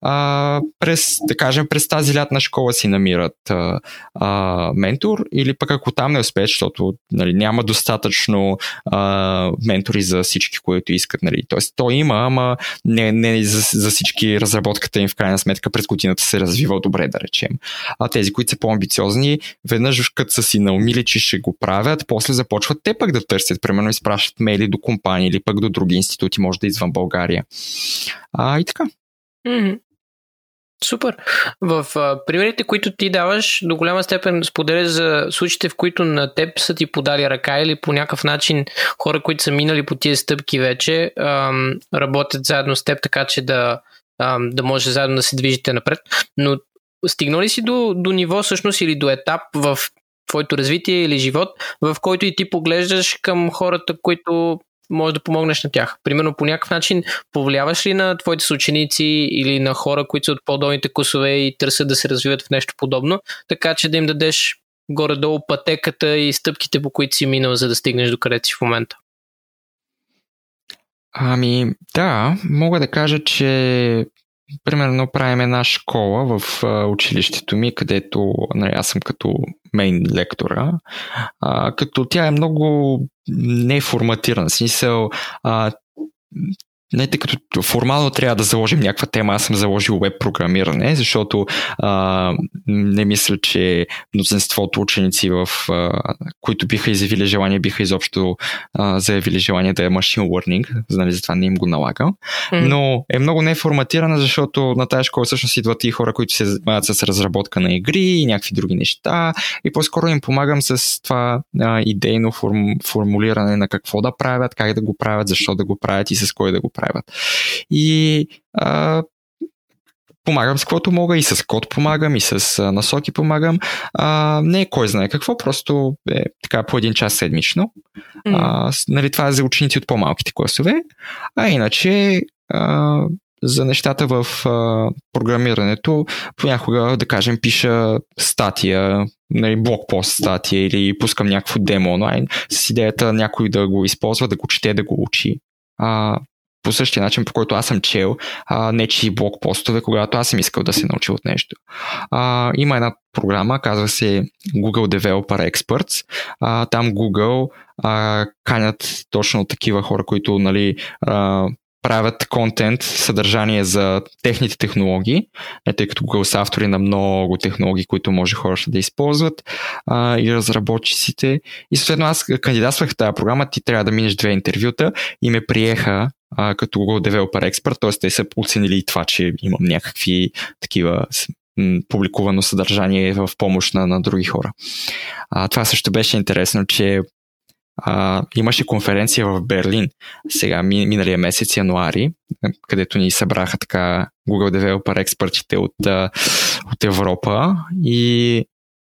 През тази лятна школа си намират ментор или пък ако там не успеят, защото няма достатъчно ментори за всички, които искат. Тоест, то има, ама не за всички разработката им в крайна сметка през годината се развива добре, да речем. Тези, които са по-амбициозни, веднъж като са си наумили, че ще го правят, после започват те пък да търсят, примерно изпращат мейли до компании или пък до други институти, може да извън България. И така. Mm-hmm. Супер. В примерите, които ти даваш, до голяма степен споделяш за случаите, в които на теб са ти подали ръка или по някакъв начин хора, които са минали по тия стъпки вече, работят заедно с теб, така че да може заедно да се движите напред. Но стигнал ли си до ниво всъщност или до етап, в твоето развитие или живот, в който и ти поглеждаш към хората, които може да помогнеш на тях. Примерно по някакъв начин повлияваш ли на твоите съученици или на хора, които са от по-долните класове и търсят да се развиват в нещо подобно, така че да им дадеш горе-долу пътеката и стъпките, по които си минал, за да стигнеш до където си в момента? Ами да, мога да кажа, че примерно правим една школа в училището ми, където аз съм като мейн лектора, като тя е много неформатирана. Смисъл, не, тъй като формално трябва да заложим някаква тема, аз съм заложил веб програмиране, защото не мисля, че мнозинството ученици, които биха изявили желание, биха изобщо заявили желание да е machine learning, нали, затова не им го налагам. Но е много неформатирана, защото на тази школа всъщност идват и хора, които се занимават с разработка на игри и някакви други неща, и по-скоро им помагам с това идейно формулиране на какво да правят, как да го правят, защо да го правят и с кой да го правят. И помагам с каквото мога, и с код помагам, и с насоки помагам. Не е кой знае какво, просто е така по един час седмично. Нали, това е за ученици от по-малките класове. А иначе за нещата в програмирането понякога, да кажем, пиша статия, блокпост статия или пускам някакво демо онлайн с идеята някой да го използва, да го чете, да го учи. По същия начин, по който аз съм чел нечии блокпостове, когато аз съм искал да се науча от нещо. Има една програма, казва се Google Developer Experts. Там Google канят точно такива хора, които правят контент, съдържание за техните технологии, тъй като Google са автори на много технологии, които може хората да използват, и разработчиците. И съответно аз кандидатствах в тази програма, ти трябва да минеш 2 интервюта и ме приеха като Google Developer Expert, т.е. те са оценили и това, че имам някакви такива публикувано съдържание в помощ на други хора. Това също беше интересно, че имаше конференция в Берлин сега, миналия месец, януари, където ни събраха така Google Developer експертите от Европа и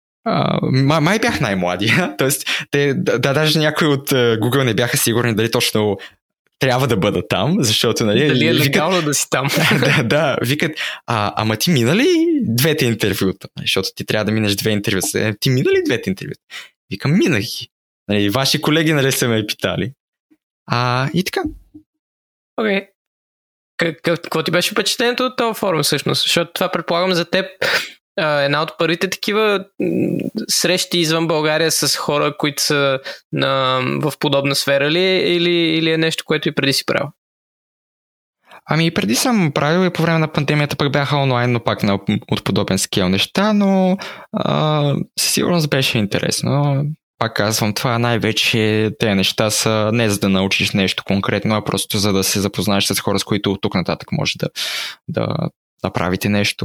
май бях най-младия, т.е. даже някои от Google не бяха сигурни дали точно трябва да бъда там, защото дали е легално да си там. да, викат, ама ти мина ли 2 интервюта? Защото ти трябва да минеш 2 интервюта. Ти мина ли 2 интервюта? Викам, минах ги. Ваши колеги са ме питали. И така. Окей. Какво ти беше впечатлението от този форум всъщност? Защото това предполагам за теб една от първите такива срещи извън България с хора, които са в подобна сфера ли, или е нещо, което и преди си правил? Ами преди съм правил и по време на пандемията пък бяха онлайн, но пак от подобен скел неща, но със сигурност беше интересно. Пак казвам, това най-вече тези неща са не за да научиш нещо конкретно, а просто за да се запознаеш с хора, с които от тук нататък може да направите нещо.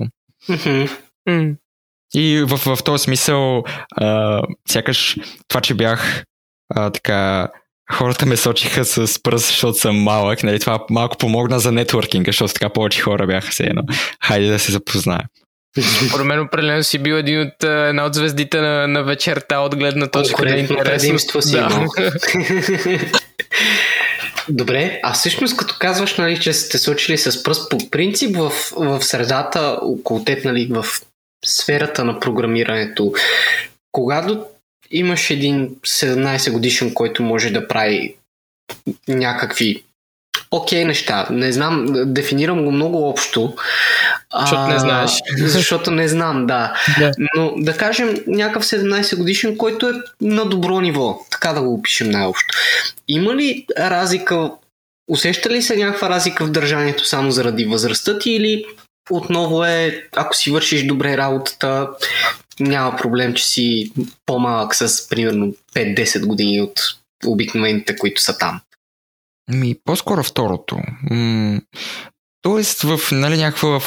И в този смисъл, сякаш това, че бях така, хората ме сочиха с пръст, защото съм малък, това малко помогна за нетворкинга, защото така повече хора бяха все едно. Хайде да се запознаем. Според мен определено си бил една от звездите на вечерта от гледна точка на предимство си. Да. Добре, а всъщност като казваш, че сте се учили с пръст, по принцип в средата около теб, в сферата на програмирането, когато имаш един 17 годишен, който може да прави някакви неща. Не знам, дефинирам го много общо. Защото не знаеш. Защото не знам, да. Но да кажем някакъв 17 годишен, който е на добро ниво. Така да го опишем най-общо. Има ли разлика, усеща ли се някаква разлика в държанието само заради възрастта ти, или отново ако си вършиш добре работата, няма проблем, че си по-малък с примерно 5-10 години от обикновените, които са там? По-скоро второто. Тоест в някаква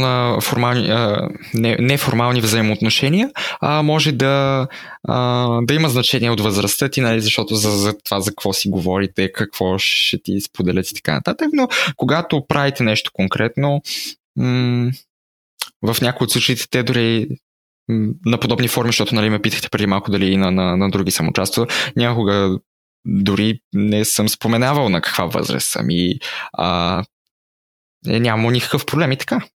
неформални взаимоотношения може да има значение от възрастта ти, защото за това за какво си говорите, какво ще ти споделят и така нататък, но когато правите нещо конкретно, в някои от случаите те дори на подобни форми, защото нали, ме питахте преди малко дали и на други съм участвал. Някога дори не съм споменавал на каква възраст съм и нямам никакъв проблем и така.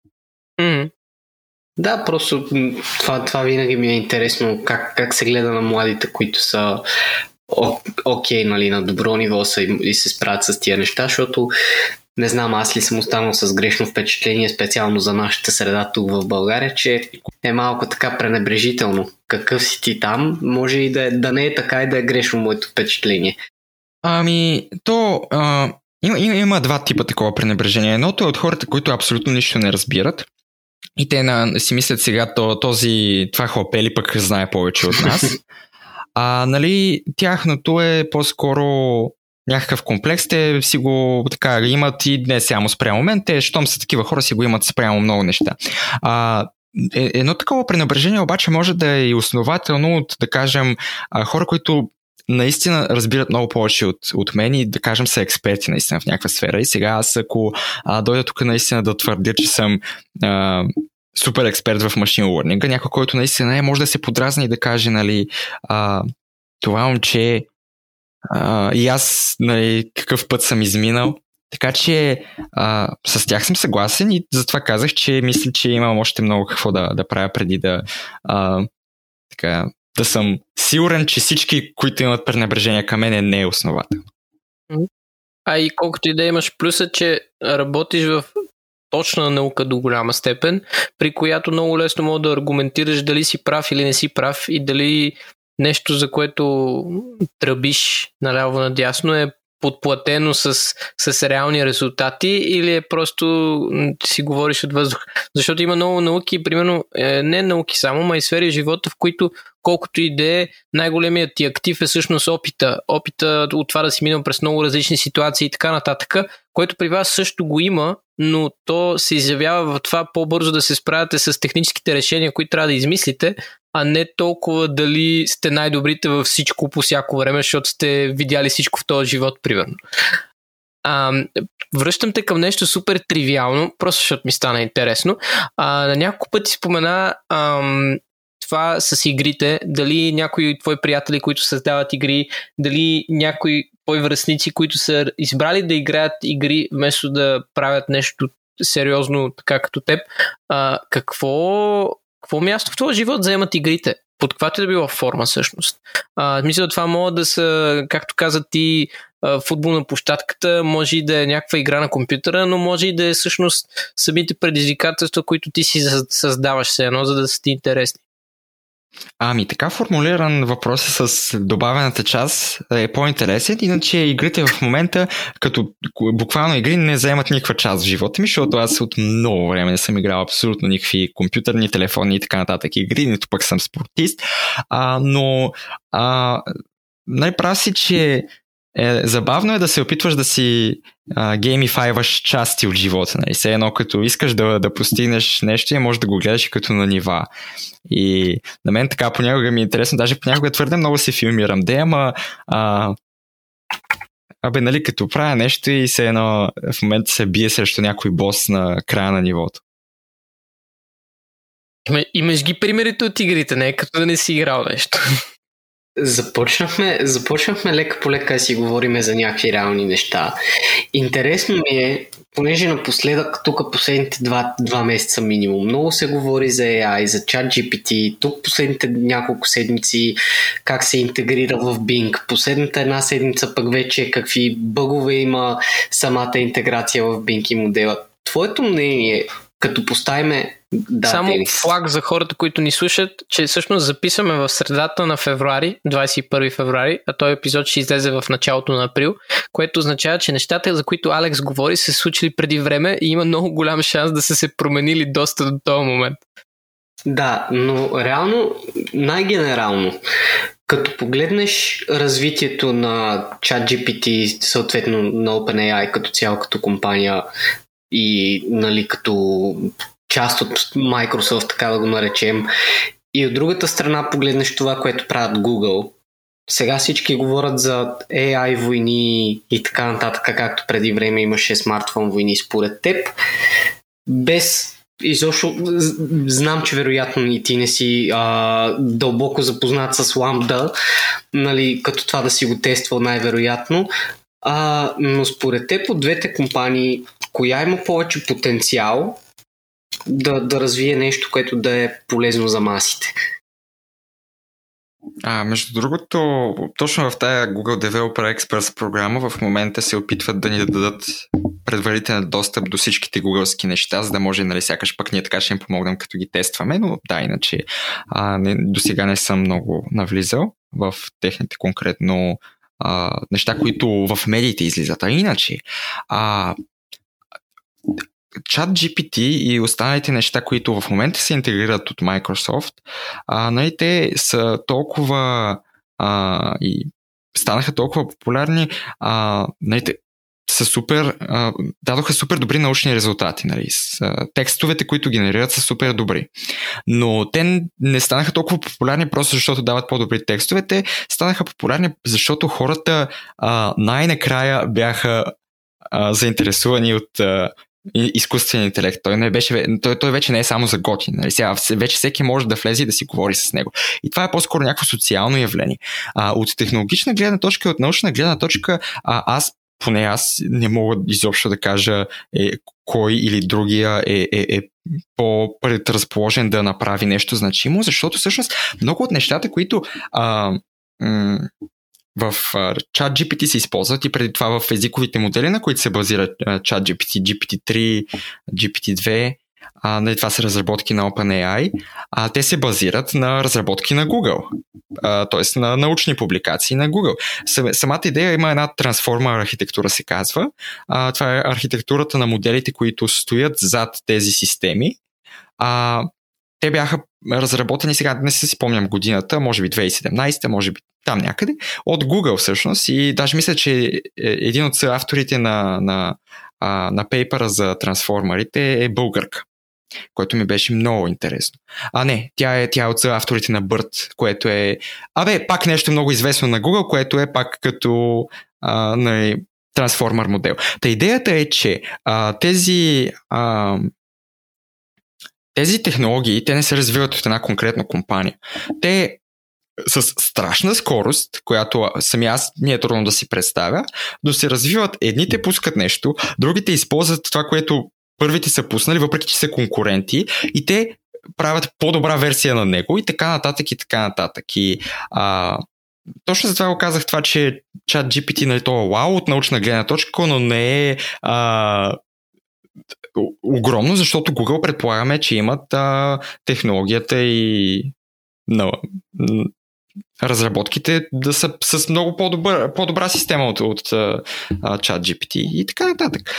Да, просто това винаги ми е интересно как се гледа на младите, които са окей, нали, на добро ниво са и се справят с тия неща, защото не знам, аз ли съм останал с грешно впечатление, специално за нашата среда тук в България, че е малко така пренебрежително. Какъв си ти там, може и да не е така и да е грешно моето впечатление. Има два типа такова пренебрежение. Едното е от хората, които абсолютно нищо не разбират. И те си мислят сега, това хлапели пък знае повече от нас. Нали, тяхното е по-скоро някакъв комплекс. Те си го така имат и днес само спрямо мен. Те, щом са такива хора, си го имат спрямо много неща. Едно такова пренебрежение обаче може да е и основателно от, да кажем, хора, които наистина разбират много повече от мен и да кажем са експерти наистина в някаква сфера. И сега аз ако дойда тук наистина да твърдя, че съм супер експерт в машин learning, някой, който наистина може да се подразни и да каже, нали, това момче и аз, нали, какъв път съм изминал. Така че с тях съм съгласен и затова казах, че мисля, че имам още много какво да правя преди да съм сигурен, че всички, които имат пренебрежение към мен, не е основателно. И колкото и да имаш плюса, че работиш в точна наука до голяма степен, при която много лесно мога да аргументираш дали си прав или не си прав и дали нещо, за което тръбиш наляво надясно е подплатено с реални резултати или е просто си говориш от въздух. Защото има много науки, примерно не науки само, но и сфери в живота, в които колкото и да е, най-големият ти актив е всъщност опита. Опита от това да си минал през много различни ситуации и така нататък, който при вас също го има, но то се изявява в това по-бързо да се справяте с техническите решения, които трябва да измислите, а не толкова дали сте най-добрите във всичко по всяко време, защото сте видяли всичко в този живот, примерно. Връщам те към нещо супер тривиално, просто защото ми стана интересно. На няколко пъти спомена това с игрите, дали някои твои приятели, които създават игри, дали някои твои връстници, които са избрали да играят игри, вместо да правят нещо сериозно, така като теб, какво място в твоя живот заемат игрите? Под каквато е да била форма всъщност? Мисля, това могат да са, както каза ти, футбол на площадката, може и да е някаква игра на компютъра, но може и да е всъщност самите предизвикателства, които ти си създаваш се едно, за да са ти интересни. Така формулиран въпрос с добавената част е по-интересен, иначе игрите в момента, като буквално игри, не заемат никаква част в живота ми, защото аз от много време не съм играл абсолютно никакви компютърни, телефонни и така нататък игри, нито пък съм спортист, но най-прав си, че забавно е да се опитваш да си геймифайваш части от живота. И все едно, като искаш да постигнеш нещо и можеш да го гледаш като на нива. И на мен така понякога ми е интересно, даже понякога твърде много се филмирам. Нали, като правя нещо и все едно в момента се бие срещу някой бос на края на нивото. Имаш ги примерите от игрите, не като да не си играл нещо. Започнахме лека по лека да си говорим за някакви реални неща. Интересно ми е, понеже напоследък, тук последните два месеца минимум, много се говори за AI, за ChatGPT, тук последните няколко седмици как се интегрира в Bing, последната една седмица пък вече какви бъгове има самата интеграция в Bing и модела. Твоето мнение, като поставиме... Само флаг за хората, които ни слушат, че всъщност записваме в средата на февруари, 21 февруари, а този епизод ще излезе в началото на април, което означава, че нещата, за които Алекс говори, се случили преди време и има много голям шанс да са се променили доста до този момент. Да, но реално, най-генерално, като погледнеш развитието на ChatGPT, съответно на OpenAI като цяло, като компания и нали, като част от Microsoft, така да го наречем, и от другата страна погледнеш това, което правят Google. Сега всички говорят за AI войни и така нататък, както преди време имаше смартфон войни според теб. Без изобщо знам, че вероятно и ти не си дълбоко запознат с Lambda, нали, като това да си го тествал най-вероятно. Но според теб от двете компании, коя има повече потенциал да развие нещо, което да е полезно за масите? Между другото, точно в тая Google Developer Express програма в момента се опитват да ни дадат предварителен достъп до всичките гугълски неща, за да може, нали, сякаш пък ние така ще им помогнем, като ги тестваме, но да, иначе до сега не съм много навлизал в техните конкретно неща, които в медиите излизат. А иначе, ChatGPT и останалите неща, които в момента се интегрират от Microsoft, нали, те са толкова и станаха толкова популярни, нали, са супер, дадоха супер добри научни резултати. Нали. Текстовете, които генерират, са супер добри. Но те не станаха толкова популярни просто защото дават по-добри текстове. Те станаха популярни, защото хората най-накрая бяха заинтересувани от изкуствен интелект. Той вече не е само за готин. Нали? Сега вече всеки може да влезе и да си говори с него. И това е по-скоро някакво социално явление. От технологична гледна точка, от научна гледна точка, аз не мога изобщо да кажа кой или другия е по-предразположен да направи нещо значимо, защото всъщност много от нещата, които в ChatGPT се използват и преди това в езиковите модели, на които се базира ChatGPT, GPT-3, GPT-2, това са разработки на OpenAI, те се базират на разработки на Google, т.е. на научни публикации на Google. Самата идея има една трансформер архитектура, се казва. Това е архитектурата на моделите, които стоят зад тези системи. Те бяха разработени, сега не се спомням годината, може би 2017, може би там някъде, от Google всъщност, и даже мисля, че един от авторите на пейпера за трансформерите е българка, което ми беше много интересно. Тя е от авторите на BERT, което е пак нещо много известно на Google, което е пак като трансформер модел. Та идеята е, че тези технологии, те не се развиват от една конкретна компания. Те с страшна скорост, която сами аз ми е трудно да си представя, но се развиват, едните пускат нещо, другите използват това, което първите са пуснали, въпреки че са конкуренти, и те правят по-добра версия на него и така нататък и така нататък. И точно за това го казах това, че ChatGPT, нали, това е вау от научна гледна точка, но не е огромно, защото Google предполагаме, че имат технологията и разработките да са с много по-добра система от ChatGPT и така нататък.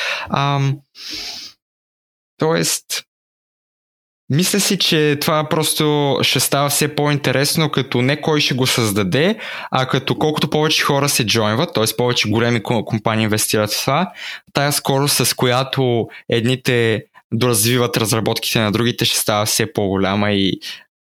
Тоест, мисля си, че това просто ще става все по-интересно, като не кой ще го създаде, а като колкото повече хора се джойнват, т.е. повече големи компании инвестират в това, тая скорост, с която едните доразвиват разработките на другите, ще става все по-голяма и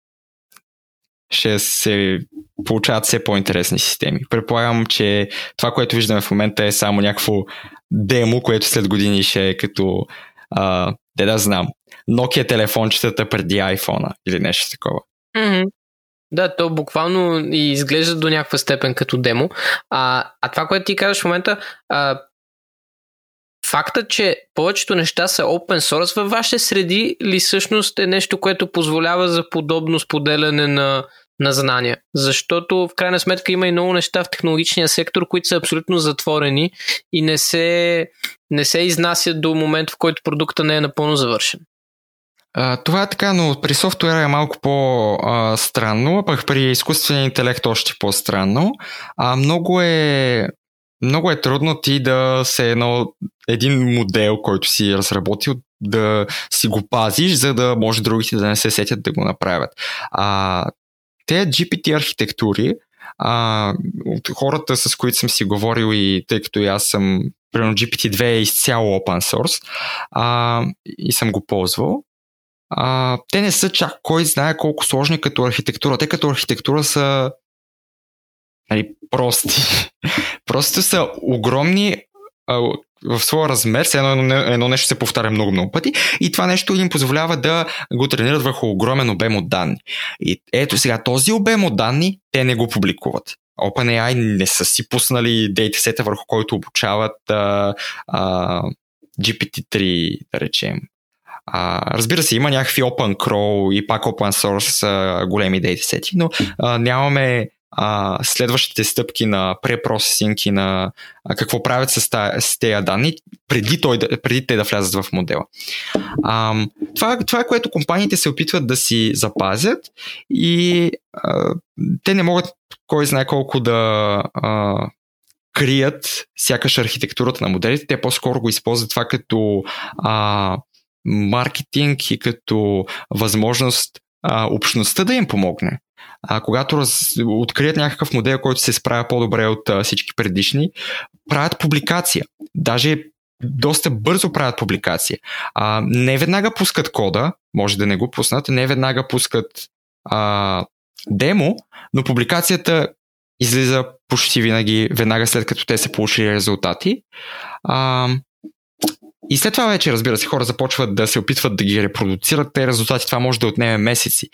ще се получават все по-интересни системи. Предполагам, че това, което виждаме в момента, е само някакво демо, което след години ще е като да знам, Nokia телефончетата преди iPhone-а или нещо такова. Mm-hmm. Да, то буквално и изглежда до някаква степен като демо. Това, което ти казваш в момента, факта, че повечето неща са open source във вашите среди ли всъщност е нещо, което позволява за подобно споделяне на знания? Защото в крайна сметка има и много неща в технологичния сектор, които са абсолютно затворени и не се изнасят до момент, в който продукта не е напълно завършен. Това е така, но при софтуера е малко по-странно, а пък при изкуствения интелект още по-странно. Много е трудно ти да се един модел, който си разработил, да си го пазиш, за да може другите да не се сетят да го направят. Те GPT архитектури, от хората, с които съм си говорил, и тъй като и аз съм, примерно GPT-2 е изцяло open source и съм го ползвал, те не са чак кой знае колко сложни като архитектура. Те като архитектура са прости. Просто са огромни в своя размер, едно нещо се повтаря много пъти и това нещо им позволява да го тренират върху огромен обем от данни. И ето сега този обем от данни те не го публикуват. OpenAI не са си пуснали дейтасета, върху който обучават GPT-3, да речем. Разбира се, има някакви OpenCrawl и пак open source големи дейтасети, но нямаме следващите стъпки на препроцесинг и на какво правят с тези данни преди те да влязат в модела. Това е което компаниите се опитват да си запазят и те не могат кой знае колко да крият сякаш архитектурата на моделите. Те по-скоро го използват това като маркетинг и като възможност общността да им помогне. Когато открият някакъв модел, който се справя по-добре от всички предишни, правят публикация. Даже доста бързо правят публикация. Не веднага пускат кода, може да не го пуснат, не веднага пускат демо, но публикацията излиза почти винаги веднага след като те са получили резултати. И след това вече, разбира се, хора започват да се опитват да ги репродуцират тези резултати. Това може да отнеме месеци.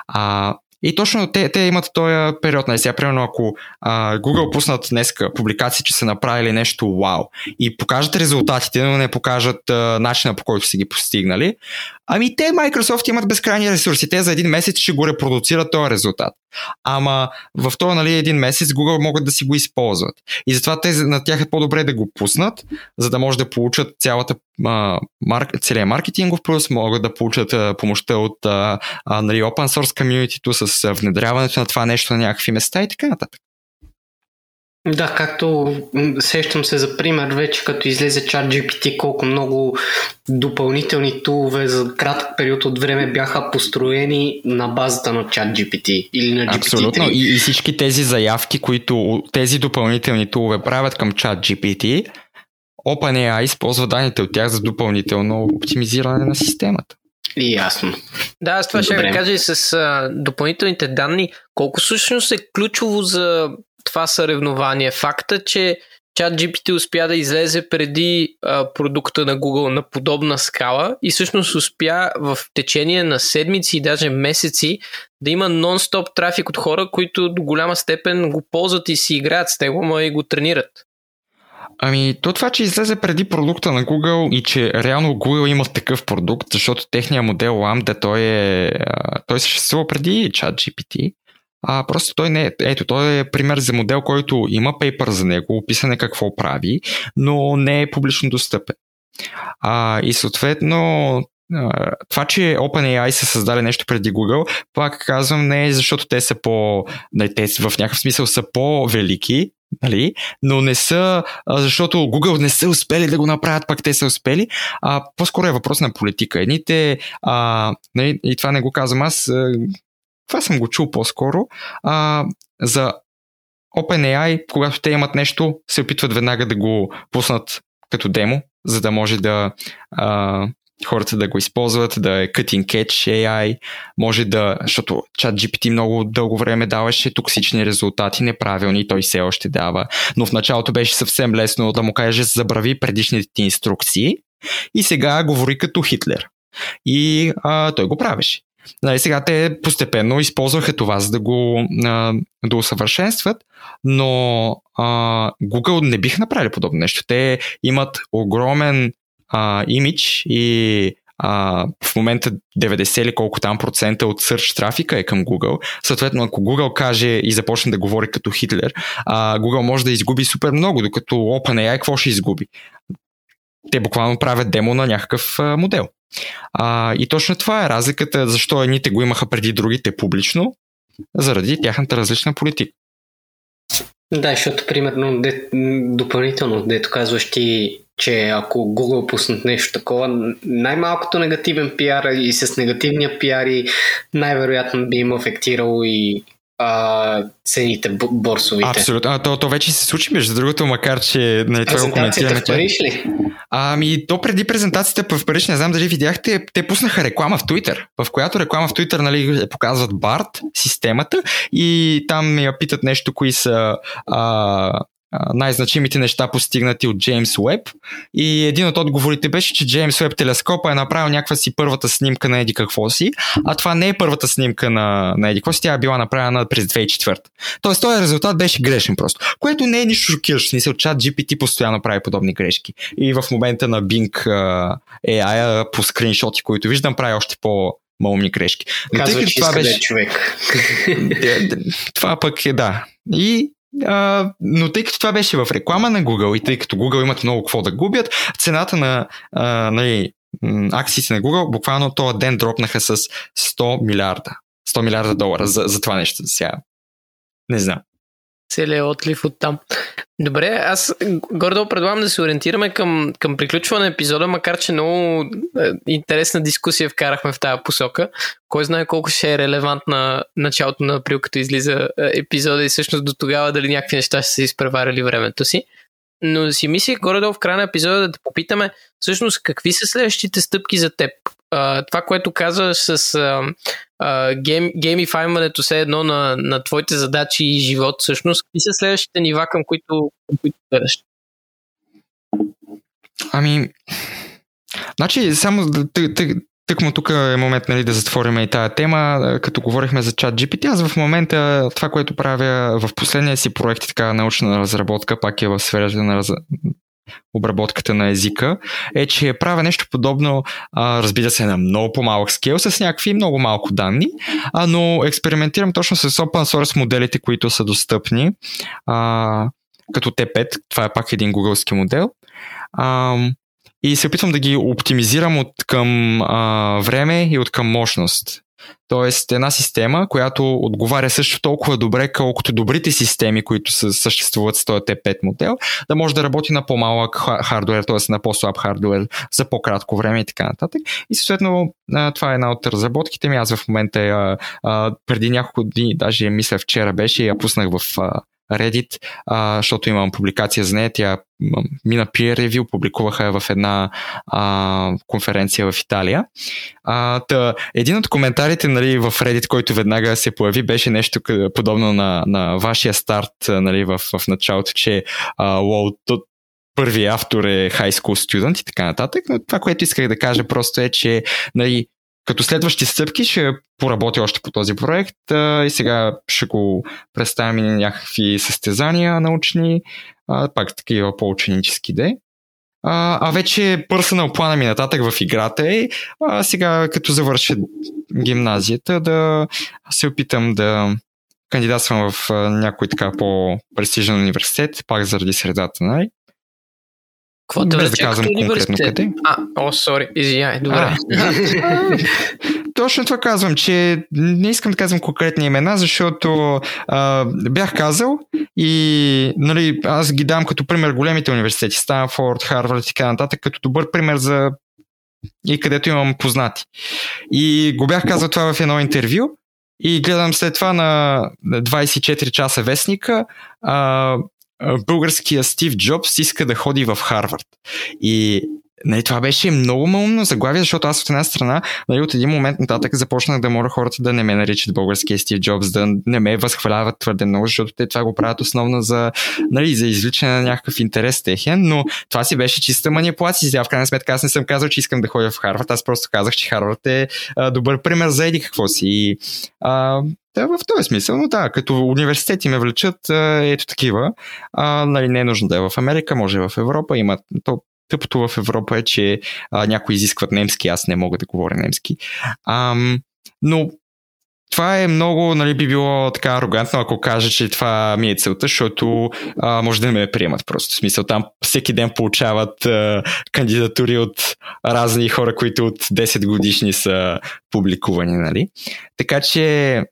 И точно те имат този период. Сега, примерно, ако Google пуснат днеска публикации, че са направили нещо вау и покажат резултатите, но не покажат начина, по който са ги постигнали, те, Microsoft, имат безкрайни ресурси. Те за един месец ще го репродуцират този резултат. Ама в този един месец Google могат да си го използват. И затова на тях е по-добре да го пуснат, за да може да получат целият маркетингов плюс, могат да получат помощта от open source комюнитито с внедряването на това нещо на някакви места и така нататък. Да, както сещам се за пример вече, като излезе ChatGPT, колко много допълнителни тулове за кратък период от време бяха построени на базата на ChatGPT или на GPT-3. Абсолютно. И всички тези заявки, които тези допълнителни тулове правят към ChatGPT, OpenAI използва данните от тях за допълнително оптимизиране на системата. И ясно. Да, аз това ще ви кажа и с допълнителните данни. Колко всъщност е ключово за това съревнование? Факта, че ChatGPT успя да излезе преди продукта на Google на подобна скала и всъщност успя в течение на седмици и даже месеци да има нон-стоп трафик от хора, които до голяма степен го ползват и си играят с него, но и го тренират. Това, че излезе преди продукта на Google и че реално Google има такъв продукт, защото техният модел Lambda, той съществува преди ChatGPT. Просто той не е. Той е пример за модел, който има пейпер за него, описане какво прави, но не е публично достъпен. И съответно, това, че OpenAI са създали нещо преди Google, пак казвам, не е защото те са те в някакъв смисъл са по-велики, нали? Но не са, защото Google не са успели да го направят, пак те са успели. По-скоро е въпрос на политика. Едните, и това не го казвам аз, това съм го чул по-скоро, за OpenAI, когато те имат нещо, се опитват веднага да го пуснат като демо, за да може да хората да го използват, да е cutting edge AI, може да, защото ChatGPT много дълго време даваше токсични резултати, неправилни, той все още дава, но в началото беше съвсем лесно да му кажеш забрави предишните ти инструкции и сега говори като Хитлер. И той го правеше. Сега те постепенно използваха това, за да усъвършенстват, но Google не биха направили подобно нещо. Те имат огромен имидж и в момента 90 или колко там процента от search трафика е към Google. Съответно, ако Google каже и започне да говори като Хитлер, Google може да изгуби супер много, докато OpenAI какво ще изгуби? Те буквално правят демо на някакъв модел. И точно това е разликата, защо едните го имаха преди другите публично, заради тяхната различна политика. Да, защото примерно допълнително, дето казваш ти, че ако Google пуснат нещо такова, най-малкото негативен пиар и с негативния пиар и най-вероятно би им афектирало и цените борсовите. Абсолютно. То вече се случи, между другото, макар че това го коментираме. В Париж ли? То преди презентацията в Париж, не знам дали видяхте, те пуснаха реклама в Twitter, в която реклама в Twitter показват BART, системата, и там я питат нещо, кои са най-значимите неща постигнати от Джеймс Уеб и един от отговорите беше, че Джеймс Уеб телескопа е направил някаква си първата снимка на еди какво си, а това не е първата снимка на еди какво си, тя е била направена през 2004. Тоест този резултат беше грешен просто, което не е нищо шокиращо, в смисъл чат GPT постоянно прави подобни грешки и в момента на Bing AI по скриншоти, които виждам, прави още по-малумни грешки. Но казва, че това беше човек. Това пък е да. Но тъй като това беше в реклама на Google и тъй като Google имат много какво да губят, цената на акциите на Google буквално този ден дропнаха с 100 милиарда долара за това нещо. Сега не знам. Целият отлив от там. Добре, аз гордо предлагам да се ориентираме към приключване на епизода, макар че много интересна дискусия вкарахме в тази посока. Кой знае колко ще е релевантна началото на април, като излиза епизода и всъщност до тогава дали някакви неща ще се изпреварили времето си. Но си мислих горе-долу в края на епизода да те попитаме всъщност какви са следващите стъпки за теб. Това, което казваш с геймифаймането все едно на твоите задачи и живот, всъщност, какви са следващите нива, към които гледаш? Значи, само тъкмо тук е момент, нали, да затворим и тая тема, като говорихме за чат GPT. Аз в момента това, което правя в последния си проект, така научна разработка, пак е в сферата на обработката на езика, е, че правя нещо подобно, разбира се, на много по-малък скейл, с някакви много малко данни, но експериментирам точно с open source моделите, които са достъпни, като T5, това е пак един гугълски модел, и се опитвам да ги оптимизирам от към време и от към мощност. Тоест една система, която отговаря също толкова добре, колкото добрите системи, които съществуват с този T5 модел, да може да работи на по-малък хардуер, т.е. на по-слаб хардуер за по-кратко време и така нататък. И съответно това е една от разработките ми. Аз в момента преди няколко дни, даже мисля вчера беше, я пуснах в Reddit, защото имам публикация за нея. Тя мина peer review, публикуваха я в една конференция в Италия. Един от коментарите, нали, в Reddit, който веднага се появи, беше нещо подобно на вашия старт, нали, в началото, че първият автор е high school student и така нататък. Но това, което исках да кажа просто е, че, нали, като следващи стъпки ще поработя още по този проект и сега ще го представим и на някакви състезания научни, пак такива по-ученически де. Вече personal плана ми нататък в играта е сега като завърша гимназията да се опитам да кандидатствам в някой така по-престижен университет, пак заради средата, нали? Без да казвам конкретно къде. Извиняй, добре. Точно това казвам, че не искам да казвам конкретни имена, защото бях казал и, нали, аз ги дам като пример големите университети, Станфорд, Харвард и така нататък, като добър пример за и където имам познати. И го бях казал това в едно интервю и гледам след това на 24 часа вестника, българския Стив Джобс иска да ходи в Харвард. И, нали, това беше много умно заглавие, защото аз от една страна, нали, от един момент нататък започнах да моля хората да не ме наричат българския Стив Джобс, да не ме възхваляват твърде много, защото те това го правят основно за, нали, за извличане на някакъв интерес техен, но това си беше чиста манипулация. Сега в крайна сметка аз не съм казал, че искам да ходя в Харвард, аз просто казах, че Харвард е добър пример за еди какво си. И в този смисъл, но да, като университети ме влечат ето такива. Нали, не е нужно да е в Америка, може в Европа. Има тъпото в Европа е, че някои изискват немски, аз не мога да говоря немски. Но това е много, нали, би било така арогантно, ако кажа, че това ми е целта, защото може да не ме приемат просто. В смисъл, там всеки ден получават кандидатури от разни хора, които от 10 годишни са публикувани, нали. Така че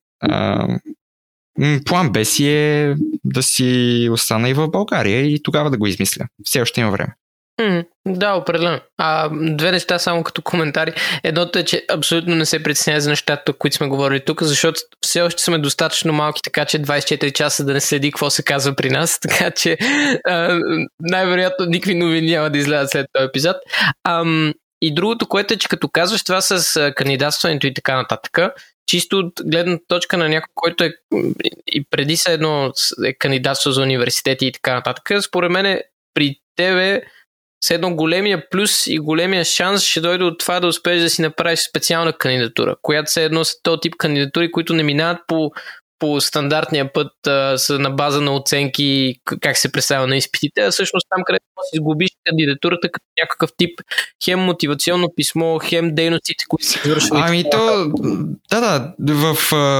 план Б си е да си остана и в България и тогава да го измисля. Все още има време. Да, определено. Две неща само като коментари. Едното е, че абсолютно не се притеснява за нещата, които сме говорили тук, защото все още сме достатъчно малки, така че 24 часа да не следи какво се казва при нас, така че най-вероятно никакви новини няма да излязат след този епизод. И другото, което е, че като казваш това с кандидатстването и така нататък, чисто от гледна точка на някой, който е и преди се едно е кандидатство за университети и така нататък, според мен при тебе с едно големия плюс и големия шанс ще дойде от това да успееш да си направиш специална кандидатура, която се едно са този тип кандидатури, които не минават по стандартния път са на база на оценки, как се представя на изпитите, а всъщност там, където си изгубиш кандидатурата като някакъв тип хем мотивационно писмо, хем дейностите, които си извършват. Ами то, да, в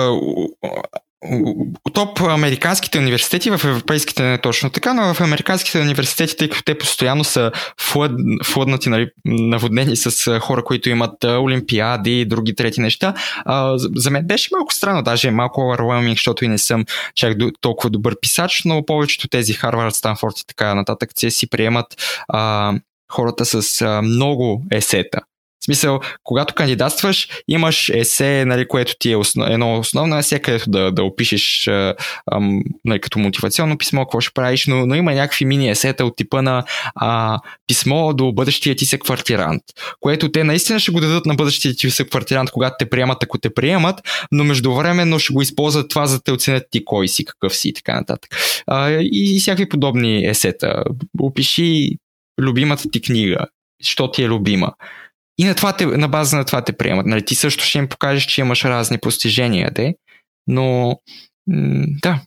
топ американските университети, в европейските не е точно така, но в американските университети, тъй като те постоянно са флъднати, нали, наводнени с хора, които имат олимпиади и други трети неща, за мен беше малко странно, даже малко overwhelming, защото и не съм чак толкова добър писач, но повечето тези Харвард, Станфорд и така нататък си приемат хората с много есета. В смисъл, когато кандидатстваш, имаш есе, нали, което ти е едно основно есе, където да опишеш нали, като мотивационно писмо, какво ще правиш, но има някакви мини есета от типа на писмо до бъдещия ти съквартирант, което те наистина ще го дадат на бъдещия ти съквартирант, когато те приемат, ако те приемат, но междувременно ще го използват това, за да те оценят ти кой си, какъв си и така нататък. И всякакви подобни есета. Опиши любимата ти книга, що ти е любима. И на база на това те приемат. Нали, ти също ще им покажеш, че имаш разни постижения, но да.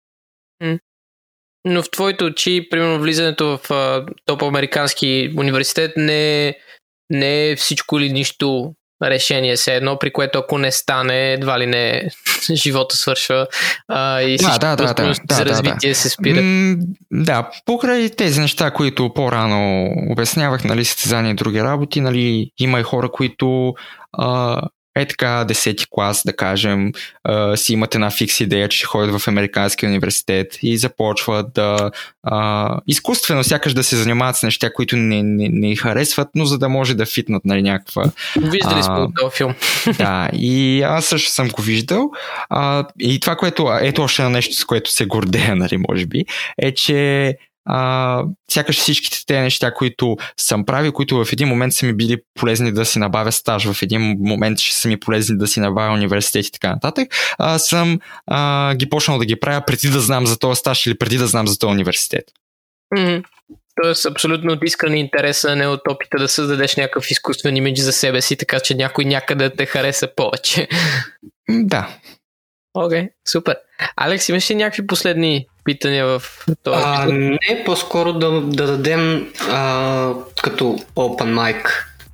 Но в твоите очи, примерно, влизането в топ американски университет не е всичко или нищо решение. Се едно, при което ако не стане, едва ли не живота свършва и всички за развитие се спира. Да, покрай тези неща, които по-рано обяснявах, нали, състезания и други работи, нали, има и хора, които така 10-ти клас, да кажем, си имат една фикс идея, че ще ходят в американски университет и започват да изкуствено сякаш да се занимават с неща, които не харесват, но за да може да фитнат, нали, някаква... Виждали сме от този филм. Да, и аз също съм го виждал. И това, което ето още нещо, с което се гордея, нали, може би, е, че сякаш всичките тези неща, които съм правил, които в един момент са ми били полезни да си набавя стаж, в един момент ще са ми полезни да си набавя университет и така нататък, съм ги почнал да ги правя преди да знам за този стаж или преди да знам за този университет. Тоест абсолютно от искрен интерес, а не от опита да създадеш някакъв изкуствен имидж за себе си, така че някой някъде те хареса повече. Да. Окей, супер. Алекс, имаш ли някакви последни питания в този епизод? Не, по-скоро да дадем като open mic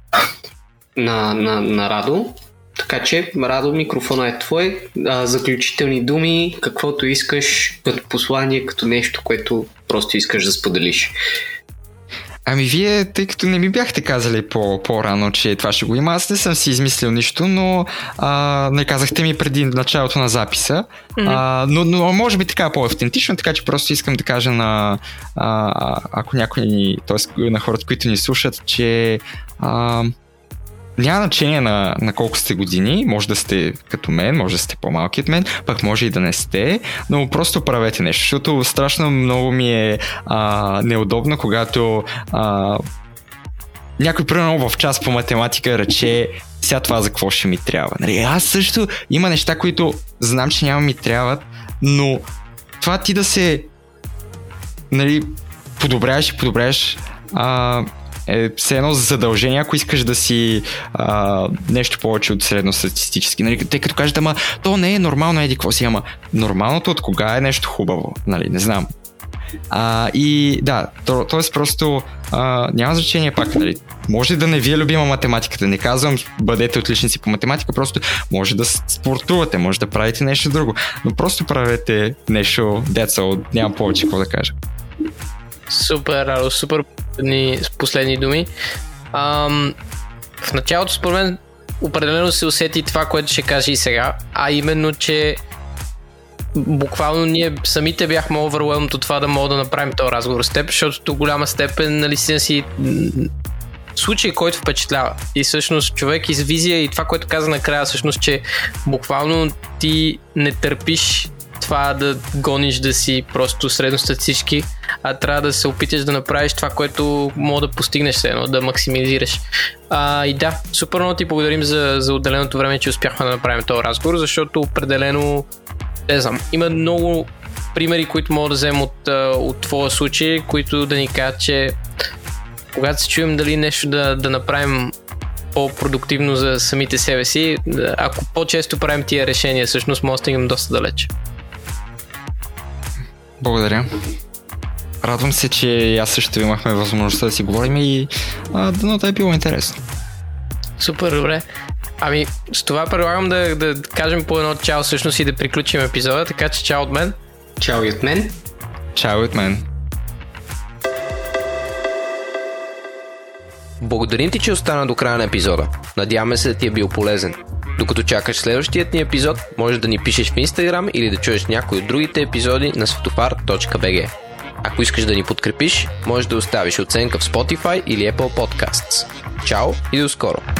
на Радо. Така че, Радо, микрофона е твой. Заключителни думи, каквото искаш, като послание, като нещо, което просто искаш да споделиш. Ами вие, тъй като не ми бяхте казали по-рано, че това ще го има, аз не съм си измислил нищо, но не казахте ми преди началото на записа, но може би така по-автентично, така че просто искам да кажа на ако някой, т.е. на хората, които ни слушат, че няма значение на колко сте години, може да сте като мен, може да сте по-малки от мен, пък може и да не сте, но просто правете нещо, защото страшно много ми е неудобно, когато някой примерно в час по математика рече сега това за какво ще ми трябва. Нали, аз също има неща, които знам, че няма ми трябват, но това ти да се, нали, подобряваш е все едно задължение, ако искаш да си нещо повече от средностатистически. Нали, тъй като кажете, ама то не е нормално, еди какво си, ама нормалното от кога е нещо хубаво, нали, не знам. И да, т.е. просто няма значение пак, нали, може да не ви е любима математиката, не казвам бъдете отличници по математика, просто може да спортувате, може да правите нещо друго, но просто правете нещо, нямам повече какво да кажа. Супер, Радо, супер последни думи. В началото според мен определено се усети това, което ще кажа и сега, а именно, че буквално ние самите бяхме overwhelmed от това да мога да направим този разговор с теб, защото до голяма степен, нали, си случай, който впечатлява. И всъщност човек из визия и това, което каза накрая, всъщност, че буквално ти не търпиш това да гониш да си просто средностатистически, а трябва да се опиташ да направиш това, което мога да постигнеш едно, да максимизираш. И да, супер много ти благодарим за отделеното време, че успяхме да направим този разговор, защото определено, не знам, има много примери, които мога да вземем от твоя случай, които да ни кажат, че когато се чуем дали нещо да направим по-продуктивно за самите себе си, ако по-често правим тия решения, всъщност може да стигнем доста далеч. Благодаря. Радвам се, че аз също имахме възможността да си говорим и дано да е било интересно. Супер, добре. Ами, с това предлагам да кажем по едно чао всъщност и да приключим епизода, така че чао от мен. Чао и от мен. Чао и от мен. Благодарим ти, че остана до края на епизода. Надяваме се да ти е бил полезен. Докато чакаш следващият ни епизод, можеш да ни пишеш в Instagram или да чуеш някой от другите епизоди на svetofar.bg. Ако искаш да ни подкрепиш, можеш да оставиш оценка в Spotify или Apple Podcasts. Чао и до скоро!